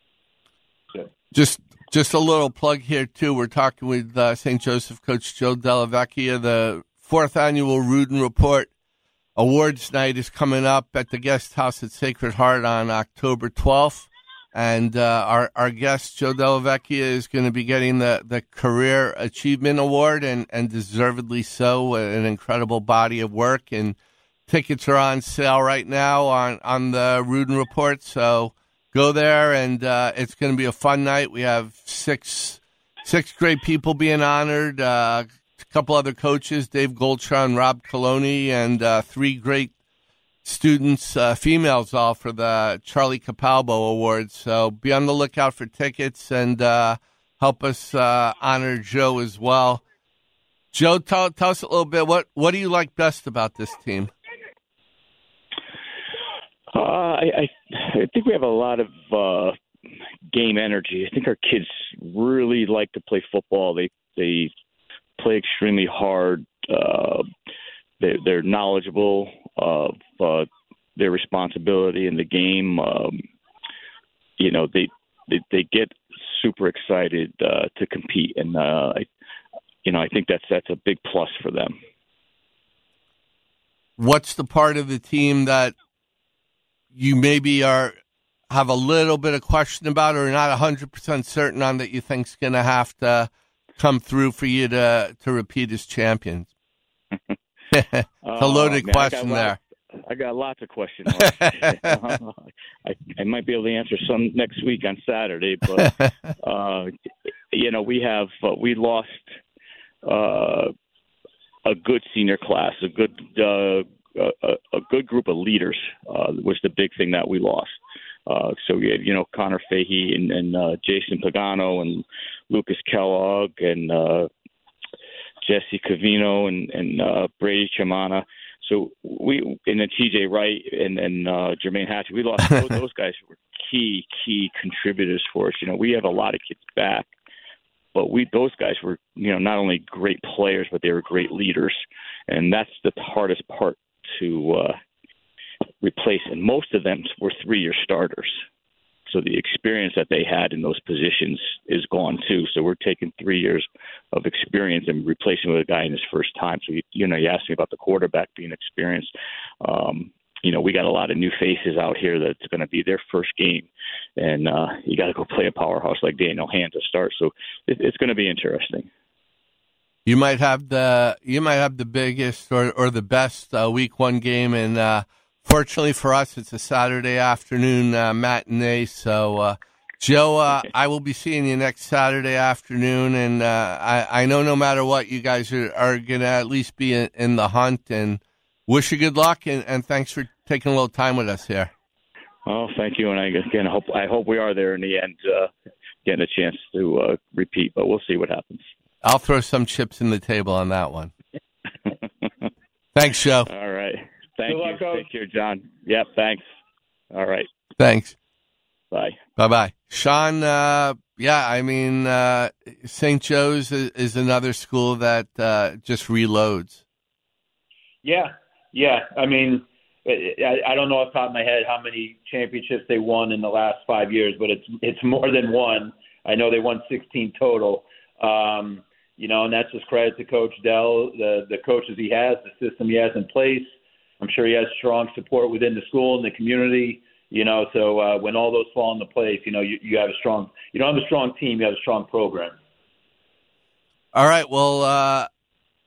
Just a little plug here, too. We're talking with St. Joseph coach Joe Della Vecchia. The 4th annual Rudin Report Awards Night is coming up at the Guest House at Sacred Heart on October 12th. And our guest, Joe Della Vecchia, is going to be getting the Career Achievement Award, and deservedly so, an incredible body of work. And tickets are on sale right now on the Rudin Report, so go there, and it's going to be a fun night. We have six great people being honored, a couple other coaches, Dave Goldshaw and Rob Coloni, and 3 great students, females all, for the Charlie Capalbo Awards. So be on the lookout for tickets, and help us honor Joe as well. Joe, tell us a little bit, what do you like best about this team? I think we have a lot of game energy. I think our kids really like to play football. They play extremely hard. They're knowledgeable of their responsibility in the game. They get super excited to compete, and I think that's a big plus for them. What's the part of the team that you maybe have a little bit of question about, or not 100% certain on, that you think's going to have to come through for you to repeat as champions? It's a loaded question there. I got lots of questions. I might be able to answer some next week on Saturday, but we lost a good senior class, a good group of leaders was the big thing that we lost. So we had, Connor Fahey and Jason Pagano and Lucas Kellogg and Jesse Cavino and Brady Chamana. So and then TJ Wright and Jermaine Hatcher. We lost those guys who were key contributors for us. We have a lot of kids back, but those guys were, not only great players, but they were great leaders. And that's the hardest part to replace. And most of them were 3-year starters. So the experience that they had in those positions is gone too. So we're taking 3 years of experience and replacing with a guy in his first time. So, you asked me about the quarterback being experienced. We got a lot of new faces out here that's going to be their first game. And you got to go play a powerhouse like Daniel Hand to start. So it's going to be interesting. You might have the biggest or the best week one game, and fortunately for us, it's a Saturday afternoon matinee. So, Joe, I will be seeing you next Saturday afternoon, and I know no matter what, you guys are going to at least be in the hunt. And wish you good luck, and thanks for taking a little time with us here. Oh, thank you, and I hope we are there in the end, getting a chance to repeat. But we'll see what happens. I'll throw some chips in the table on that one. Thanks, Joe. All right. Thank you. Take care, John. Yep, thanks. All right. Thanks. Bye. Bye-bye. Sean, St. Joe's is another school that just reloads. Yeah. I mean, I don't know off the top of my head how many championships they won in the last 5 years, but it's more than one. I know they won 16 total. And that's just credit to Coach Dell, the coaches he has, the system he has in place. I'm sure he has strong support within the school and the community, so when all those fall into place, you have you don't have a strong team, you have a strong program. All right. Well,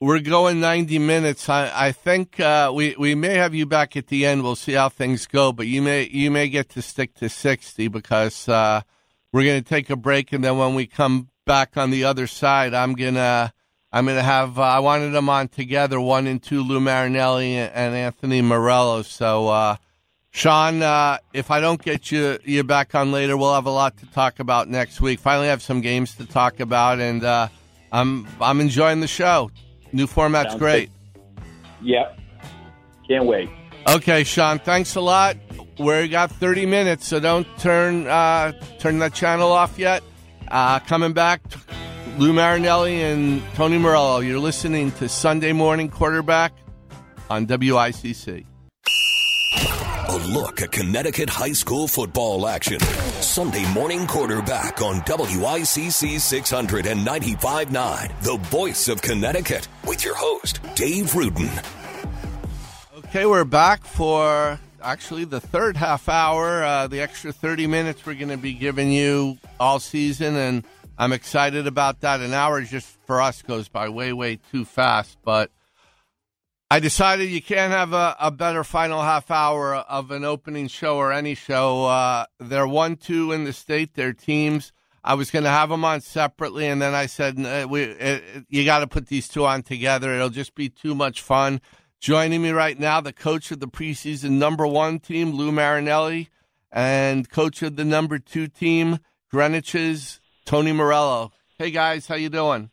We're going 90 minutes. I think we may have you back at the end. We'll see how things go, but you may get to stick to 60 because we're going to take a break, and then when we come back on the other side, I'm gonna have I wanted them on together, 1 and 2, Lou Marinelli and Anthony Morello. So Sean, if I don't get you back on later, we'll have a lot to talk about next week. Finally have some games to talk about, and I'm enjoying the show. New format's great. Yep. Can't wait. Okay, Sean, thanks a lot. We got 30 minutes, so don't turn that channel off yet. Coming back, Lou Marinelli and Tony Morello. You're listening to Sunday Morning Quarterback on WICC. A look at Connecticut high school football action. Sunday Morning Quarterback on WICC 600 and 95.9, the voice of Connecticut, with your host, Dave Rudin. Okay, we're back for actually the third half hour, the extra 30 minutes we're going to be giving you all season, and I'm excited about that. An hour just for us goes by way, way too fast, but I decided you can't have a better final half hour of an opening show or any show. They're 1-2 in the state, their teams. I was going to have them on separately, and then I said, you got to put these two on together. It'll just be too much fun. Joining me right now, the coach of the preseason number 1 team, Lou Marinelli, and coach of the number 2 team, Greenwich's Tony Morello. Hey, guys, how you doing?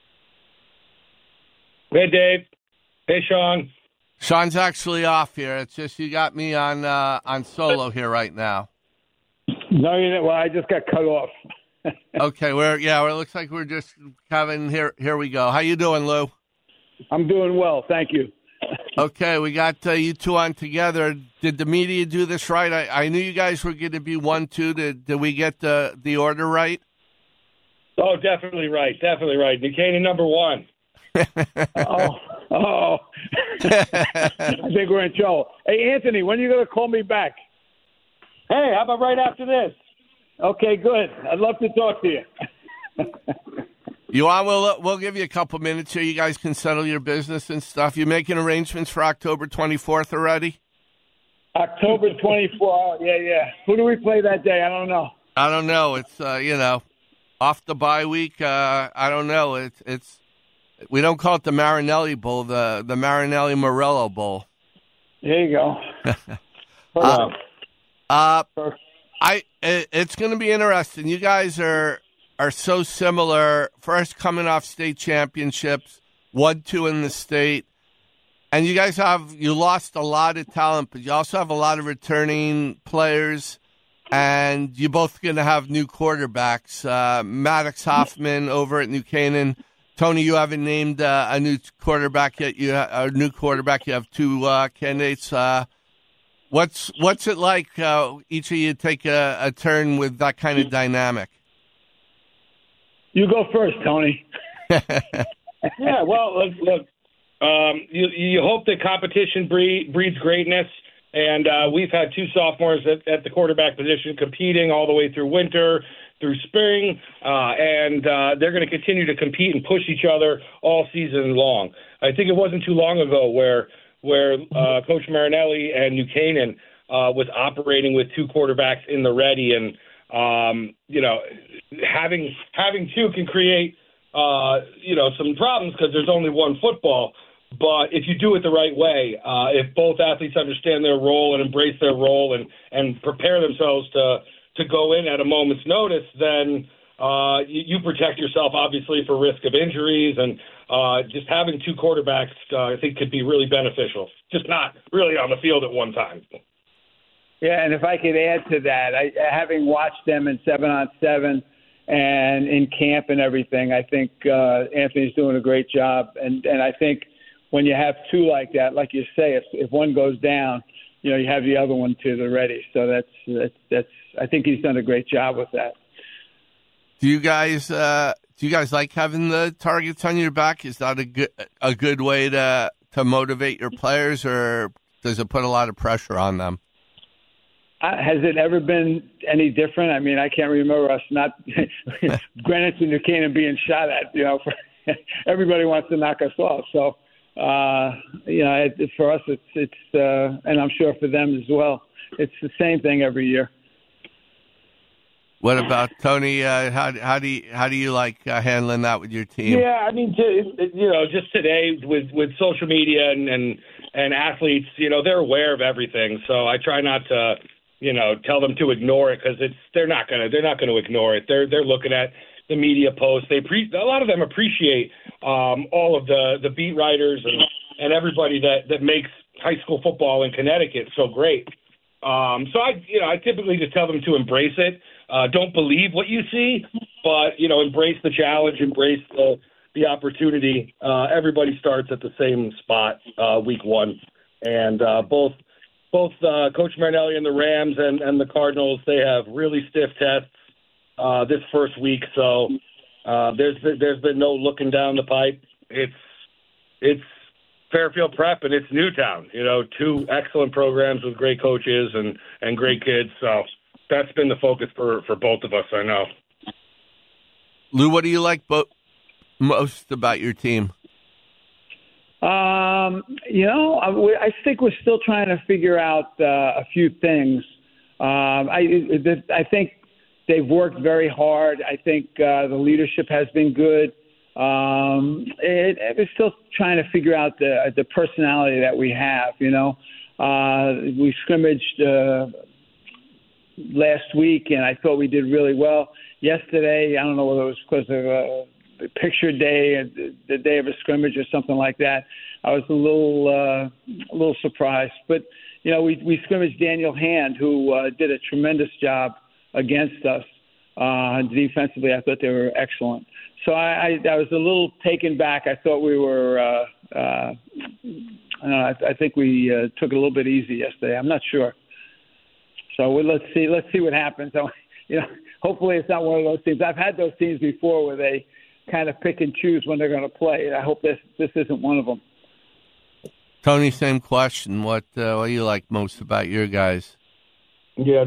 Hey, Dave. Hey, Sean. Sean's actually off here. It's just you got me on solo here right now. No, you know, well, I just got cut off. Okay, it looks like we're just having here we go. How you doing, Lou? I'm doing well, thank you. Okay, we got you two on together. Did the media do this right? I knew you guys were going to be 1-2. Did we get the order right? Oh, definitely right. Definitely right. Buchanan number 1. Oh. I think we're in trouble. Hey, Anthony, when are you going to call me back? Hey, how about right after this? Okay, good. I'd love to talk to you. You want? We'll give you a couple minutes here. You guys can settle your business and stuff. You making arrangements for October 24th already? October 24th. Yeah. Who do we play that day? I don't know. It's off the bye week. I don't know. It's we don't call it the Marinelli Bowl. The Marinelli Morello Bowl. There you go. It's going to be interesting. You guys are so similar. First coming off state championships, 1-2 in the state, and you guys you lost a lot of talent, but you also have a lot of returning players, and you're both going to have new quarterbacks. Maddox Hoffman over at New Canaan. Tony, you haven't named a new quarterback yet. You have 2 candidates. What's it like? Each of you take a turn with that kind of dynamic. You go first, Tony. Yeah, well, look. You hope that competition breeds greatness, and we've had 2 sophomores at the quarterback position competing all the way through winter, through spring, and they're going to continue to compete and push each other all season long. I think it wasn't too long ago where Coach Marinelli and New Canaan was operating with 2 quarterbacks in the ready, and having 2 can create some problems because there's only one football. But if you do it the right way, if both athletes understand their role and embrace their role and prepare themselves to go in at a moment's notice, then you protect yourself, obviously, for risk of injuries. And just having 2 quarterbacks, I think, could be really beneficial. Just not really on the field at one time. Yeah, and if I could add to that, having watched them in 7-on-7 and in camp and everything, I think Anthony's doing a great job. And I think when you have 2 like that, like you say, if one goes down, you have the other one to the ready. So that's I think he's done a great job with that. Do you guys like having the targets on your back? Is that a good way to motivate your players, or does it put a lot of pressure on them? Has it ever been any different? I mean, I can't remember us not Greenwich and New Canaan being shot at, everybody wants to knock us off. So, for us, it's and I'm sure for them as well, it's the same thing every year. What about Tony? How do you like handling that with your team? Yeah, I mean, just today with social media and athletes, they're aware of everything. So I try not to, tell them to ignore it, because they're not gonna ignore it. They're looking at the media posts. A lot of them appreciate all of the beat writers and everybody that makes high school football in Connecticut so great. So I typically just tell them to embrace it. Don't believe what you see, but embrace the challenge, embrace the opportunity. Everybody starts at the same spot week one, and both Coach Marinelli and the Rams and the Cardinals, they have really stiff tests this first week. So there's been no looking down the pipe. It's Fairfield Prep and it's Newtown. Two excellent programs with great coaches and great kids. So that's been the focus for both of us, I know. Lou, what do you like most about your team? I think we're still trying to figure out a few things. I think they've worked very hard. I think the leadership has been good. We're still trying to figure out the personality that we have. We scrimmaged last week, and I thought we did really well. Yesterday, I don't know whether it was because of the picture day, the day of a scrimmage or something like that, I was a little surprised. But, we scrimmaged Daniel Hand, who did a tremendous job against us. Defensively, I thought they were excellent. So I was a little taken back. I thought we were I think we took it a little bit easy yesterday. I'm not sure. So let's see what happens. Hopefully it's not one of those teams. I've had those teams before where they kind of pick and choose when they're going to play. I hope this isn't one of them. Tony, same question. What do you like most about your guys? Yeah,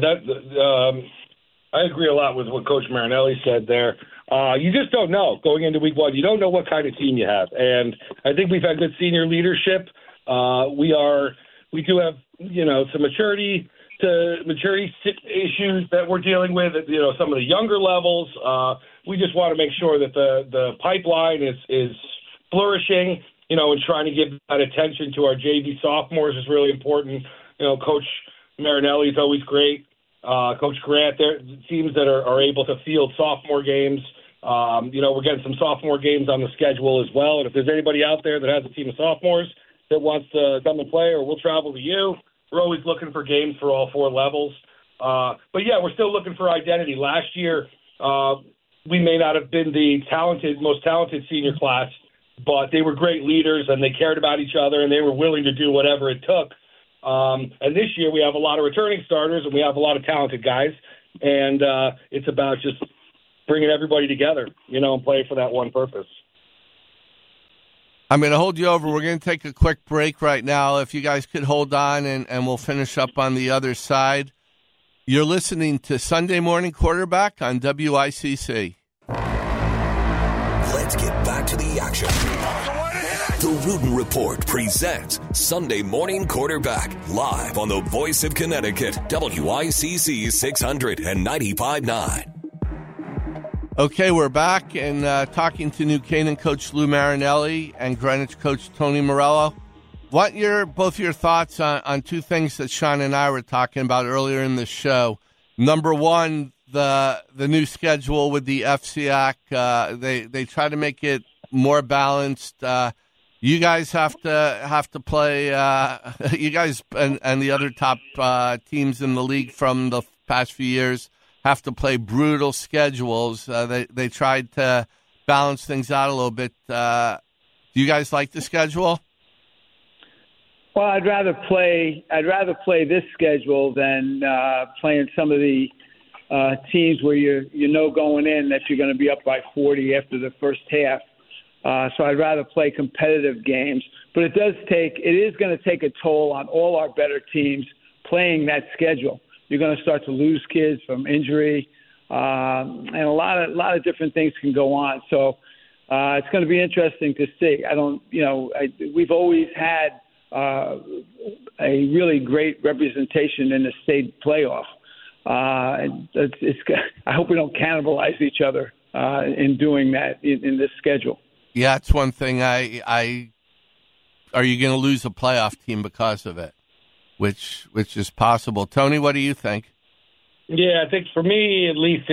I agree a lot with what Coach Marinelli said there. You just don't know going into week one. You don't know what kind of team you have, and I think we've had good senior leadership. We do have some maturity issues that we're dealing with at some of the younger levels. We just want to make sure that the pipeline is flourishing, and trying to give that attention to our JV sophomores is really important. Coach Marinelli is always great. Coach Grant, there teams that are able to field sophomore games. We're getting some sophomore games on the schedule as well. And if there's anybody out there that has a team of sophomores that wants to come and play, or we'll travel to you, we're always looking for games for all four levels. But yeah, we're still looking for identity. Last year, we may not have been the most talented senior class, but they were great leaders and they cared about each other and they were willing to do whatever it took. And this year we have a lot of returning starters and we have a lot of talented guys. And it's about just bringing everybody together, and play for that one purpose. I'm going to hold you over. We're going to take a quick break right now. If you guys could hold on, and we'll finish up on the other side. You're listening to Sunday Morning Quarterback on WICC. Let's get back to the action. The Rudin Report presents Sunday Morning Quarterback, live on the Voice of Connecticut, WICC 600 and 95.9. Okay, we're back and talking to New Canaan coach Lou Marinelli and Greenwich coach Tony Morello. What both your thoughts on two things that Sean and I were talking about earlier in the show? Number one, the new schedule with the FCIAC. They try to make it more balanced. You guys have to play. You guys and the other top teams in the league from the past few years have to play brutal schedules. They tried to balance things out a little bit. Do you guys like the schedule? Well, I'd rather play this schedule than playing some of the teams where you know going in that you're going to be up by 40 after the first half. So I'd rather play competitive games. But it is going to take a toll on all our better teams playing that schedule. You're going to start to lose kids from injury, and a lot of different things can go on. So It's going to be interesting to see. We've always had a really great representation in the state playoff. I hope we don't cannibalize each other in doing that in this schedule. Yeah, it's one thing. Are you going to lose a playoff team because of it? Which is possible. Tony, what do you think? Yeah, I think for me, at least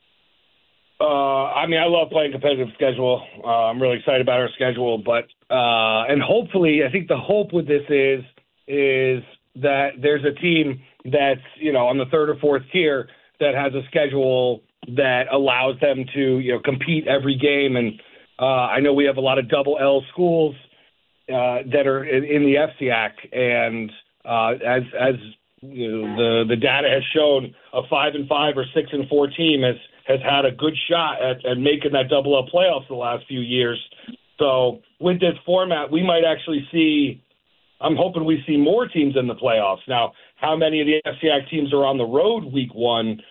I love playing competitive schedule. I'm really excited about our schedule, but and hopefully, I think the hope with this is that there's a team that's, on the third or fourth tier that has a schedule that allows them to, compete every game. And I know we have a lot of double L schools that are in the FCIAC, and as the data has shown, a 5-5 or 6-4 team has had a good shot at making that double L playoffs the last few years. So with this format, we might actually see. I'm hoping we see more teams in the playoffs. Now, how many of the FCIAC teams are on the road week one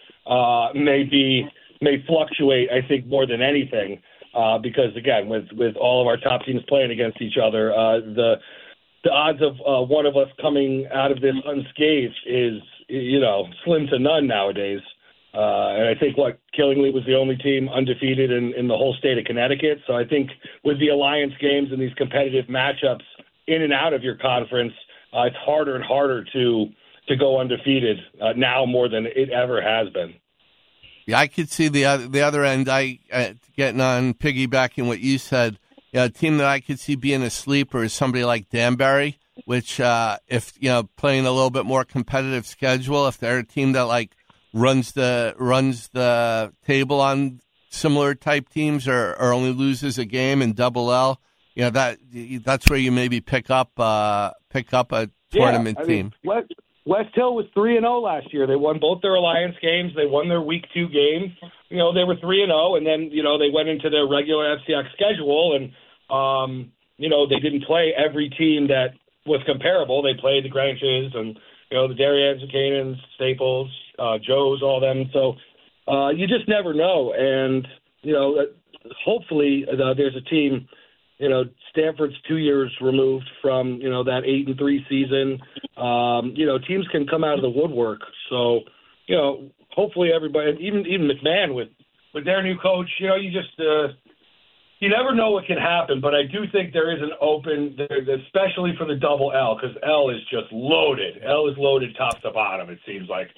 may fluctuate, I think, more than anything, because, again, with all of our top teams playing against each other, the odds of one of us coming out of this unscathed is, slim to none nowadays. And I think Killingly was the only team undefeated in the whole state of Connecticut. So I think with the alliance games and these competitive matchups in and out of your conference, it's harder and harder to go undefeated now more than it ever has been. Yeah, I could see the other end. Getting on piggybacking what you said. A team that I could see being a sleeper is somebody like Danbury, which if playing a little bit more competitive schedule, if they're a team that runs the table on similar type teams or only loses a game in double L. That's where you maybe pick up a tournament team. West Hill was 3-0 last year. They won both their alliance games. They won their week 2 game. They were 3-0, and then they went into their regular FCIAC schedule, and they didn't play every team that was comparable. They played the Greenwiches and the Darians, the Canaans, Staples, Joes, all them. So you just never know, and hopefully there's a team. Stanford's 2 years removed from, that 8-3 season. Teams can come out of the woodwork. So, hopefully everybody, even McMahon with their new coach, you just, you never know what can happen. But I do think there is an open, especially for the double L, because L is just loaded. L is loaded top to bottom, it seems like.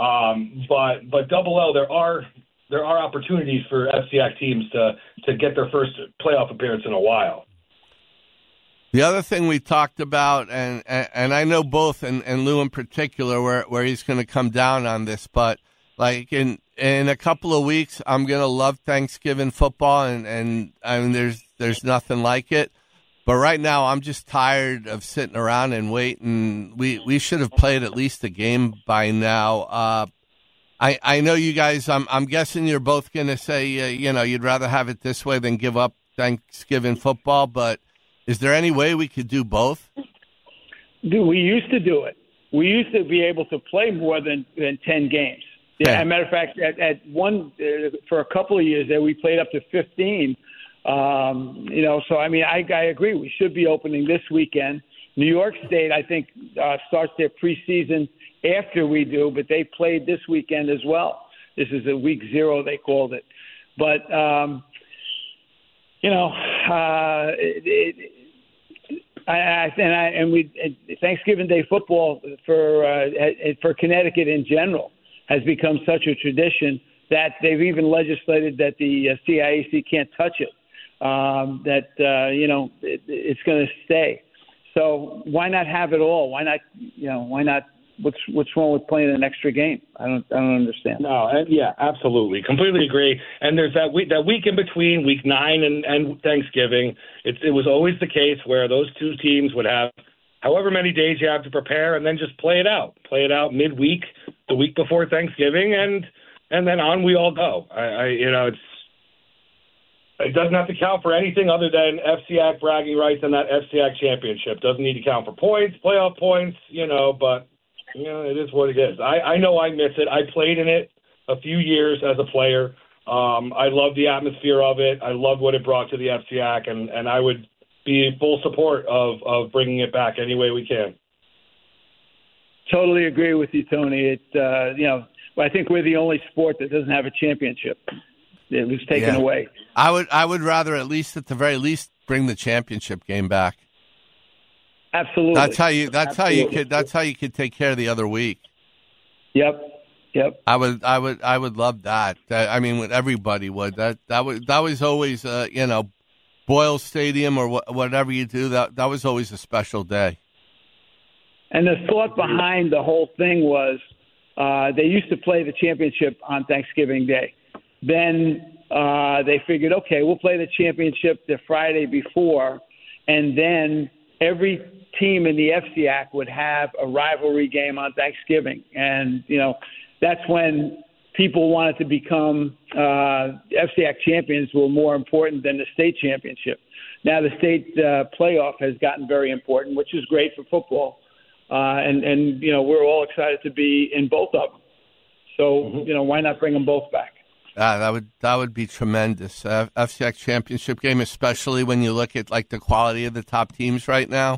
But double L, there are opportunities for FCIAC teams to get their first playoff appearance in a while. The other thing we talked about, and I know both, and Lou in particular, where he's going to come down on this, but in a couple of weeks, I'm going to love Thanksgiving football, and I mean there's nothing like it. But right now, I'm just tired of sitting around and waiting. We should have played at least a game by now. I know you guys, I'm guessing you're both going to say, you'd rather have it this way than give up Thanksgiving football, but is there any way we could do both? Dude, we used to do it. We used to be able to play more than 10 games. Yeah. As a matter of fact, at one, for a couple of years there, we played up to 15. So, I mean, I agree. We should be opening this weekend. New York State, I think, starts their preseason after we do, but they played this weekend as well. This is a week 0, they called it. But, Thanksgiving Day football for Connecticut in general has become such a tradition that they've even legislated that the CIAC can't touch it. It's going to stay. So why not have it all? Why not? What's wrong with playing an extra game? I don't understand. No, yeah, absolutely, completely agree. And there's that week in between week 9 and Thanksgiving. It was always the case where those two teams would have however many days you have to prepare, and then just play it out midweek, the week before Thanksgiving, and then on we all go. It doesn't have to count for anything other than FCIAC bragging rights and that FCIAC championship. Doesn't need to count for points, playoff points, but. It is what it is. I know I miss it. I played in it a few years as a player. I love the atmosphere of it. I love what it brought to the FCIAC, and I would be in full support of bringing it back any way we can. Totally agree with you, Tony. I think we're the only sport that doesn't have a championship. It was taken away. I would rather, at the very least, bring the championship game back. Absolutely. That's how you could take care of the other week. Yep. I would love that. I mean, everybody would. That was always Boyle Stadium or whatever you do. That was always a special day. And the thought behind the whole thing was they used to play the championship on Thanksgiving Day. Then they figured, okay, we'll play the championship the Friday before, and then every team in the FCIAC would have a rivalry game on Thanksgiving. And, that's when people wanted to become FCIAC champions were more important than the state championship. Now the state playoff has gotten very important, which is great for football. And we're all excited to be in both of them. So, why not bring them both back? That would be tremendous. FCIAC championship game, especially when you look at the quality of the top teams right now.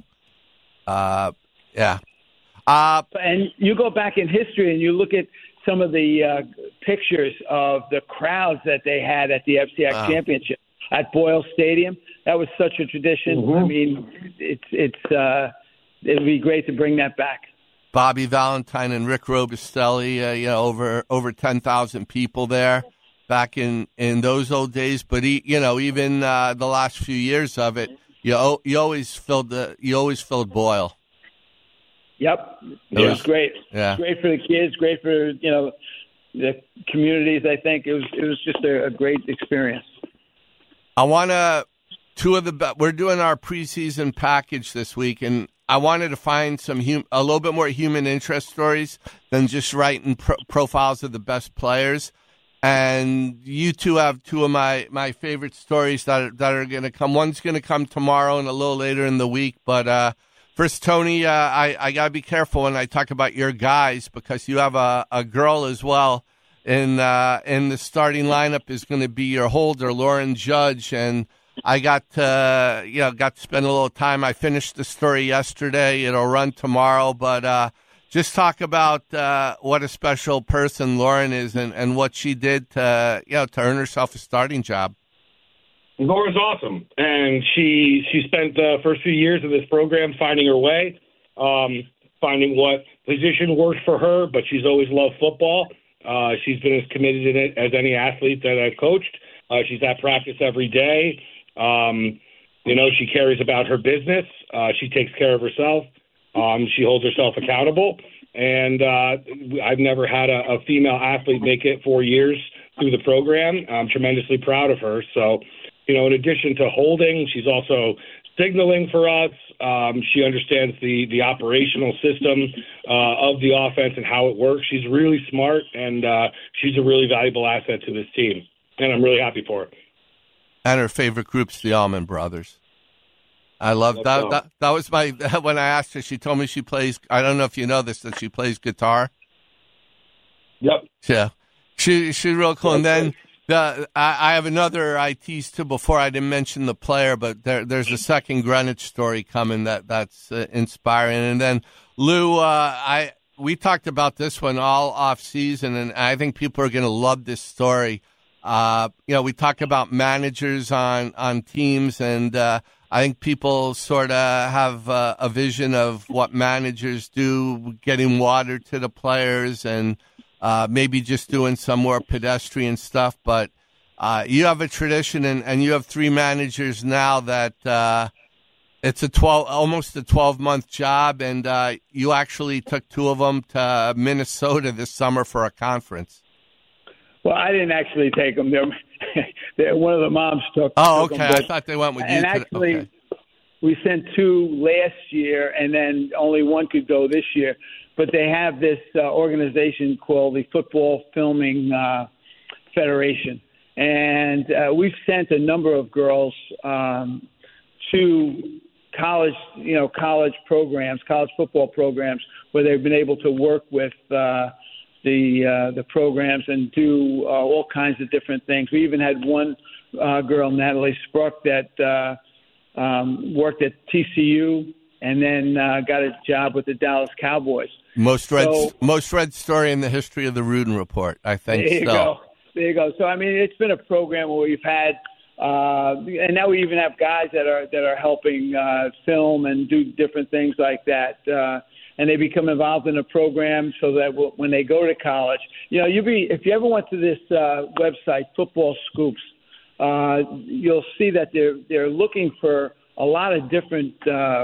And you go back in history and you look at some of the pictures of the crowds that they had at the FCIAC championship at Boyle Stadium. That was such a tradition. I mean, it'd be great to bring that back. Bobby Valentine and Rick Robustelli, over 10,000 people there back in those old days. But even the last few years of it, you always filled Boyle. Yep, it was great. Yeah, great for the kids, great for the communities. I think it was just a great experience. We're doing our preseason package this week, and I wanted to find a little bit more human interest stories than just writing profiles of the best players. And you two have two of my favorite stories that are going to come. One's going to come tomorrow and a little later in the week. But first, Tony, I got to be careful when I talk about your guys because you have a girl as well. In the starting lineup is going to be your holder, Lauren Judge, and I got to spend a little time. I finished the story yesterday. It'll run tomorrow, but just talk about what a special person Lauren is and what she did to earn herself a starting job. Laura's awesome, and she spent the first few years of this program finding her way, finding what position worked for her, but she's always loved football. She's been as committed in it as any athlete that I've coached. She's at practice every day. She cares about her business. She takes care of herself. She holds herself accountable. And I've never had a female athlete make it 4 years through the program. I'm tremendously proud of her. So, in addition to holding, she's also signaling for us. She understands the operational system of the offense and how it works. She's really smart, and she's a really valuable asset to this team. And I'm really happy for her. And her favorite group's the Allman Brothers. I love that. That was when I asked her, she told me she plays, I don't know if you know this, that she plays guitar. Yep. Yeah. She's real cool. And then I have another I teased too before. I didn't mention the player, but there's a second Greenwich story coming that's inspiring. And then Lou, we talked about this one all off season, and I think people are going to love this story. We talk about managers on teams, and I think people sort of have a vision of what managers do, getting water to the players and maybe just doing some more pedestrian stuff. But you have a tradition, and you have three managers now that it's almost a 12-month job, and you actually took two of them to Minnesota this summer for a conference. Well, I didn't actually take them. One of the moms took. Oh, took okay. them, I thought they went with you. And actually, we sent two last year, and then only one could go this year. But they have this organization called the Football Filming Federation, and we've sent a number of girls to college programs, college football programs, where they've been able to work with the programs and do all kinds of different things. We even had one girl, Natalie Spruck, that worked at TCU and then got a job with the Dallas Cowboys. Most read story in the history of the Rudin Report, I think. There you go. So I mean, it's been a program where we've had, and now we even have guys that are helping film and do different things like that, and they become involved in the program so that when they go to college, if you ever went to this website, Football Scoops, you'll see that they're looking for a lot of different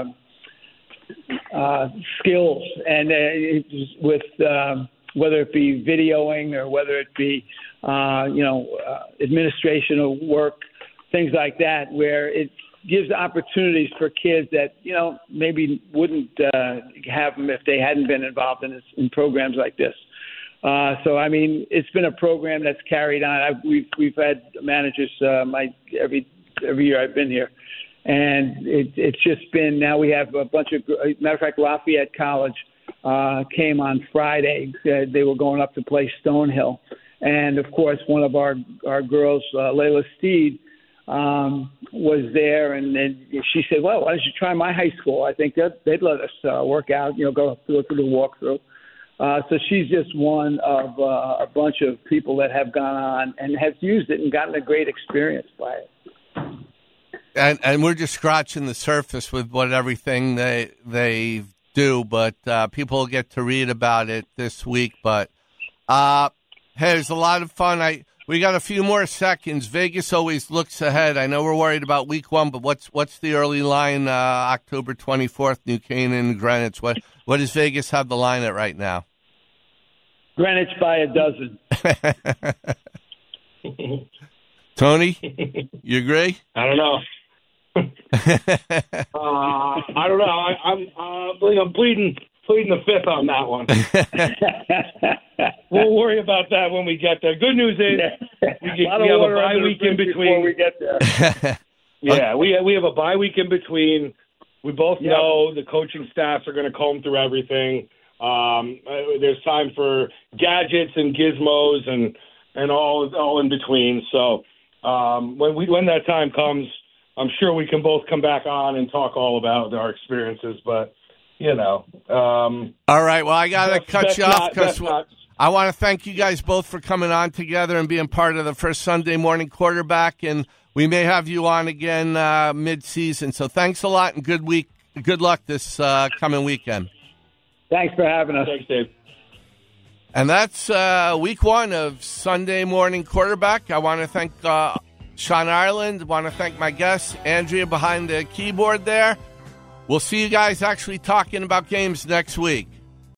skills, and with whether it be videoing or whether it be administrational work, things like that, where it gives opportunities for kids that maybe wouldn't have them if they hadn't been involved in programs like this. So I mean, it's been a program that's carried on. We've had managers every year I've been here. And it's just been, now we have a bunch of, matter of fact, Lafayette College came on Friday. They were going up to play Stonehill. And, of course, one of our girls, Layla Steed, was there. And she said, well, why don't you try my high school? I think they'd let us work out, go through the walkthrough. So she's just one of a bunch of people that have gone on and have used it and gotten a great experience by it. And we're just scratching the surface with everything they do, but people will get to read about it this week. But hey, it's a lot of fun. We got a few more seconds. Vegas always looks ahead. I know we're worried about week 1, but what's the early line? October 24th, New Canaan, Greenwich. What does Vegas have the line at right now? Greenwich by a dozen. Tony, you agree? I don't know. I don't know. I'm pleading the fifth on that one. We'll worry about that when we get there. Good news is we have a bye week in between. Before we get there. Yeah, we have a bye week in between. We both know the coaching staffs are going to comb through everything. There's time for gadgets and gizmos and all in between. So when that time comes, I'm sure we can both come back on and talk all about our experiences, but, all right, well, I got to cut you off because I want to thank you guys both for coming on together and being part of the first Sunday Morning Quarterback, and we may have you on again mid-season. So thanks a lot and good luck this coming weekend. Thanks for having us. Thanks, Dave. And that's week 1 of Sunday Morning Quarterback. I want to thank Sean Ireland. I want to thank my guest, Andrea, behind the keyboard there. We'll see you guys actually talking about games next week.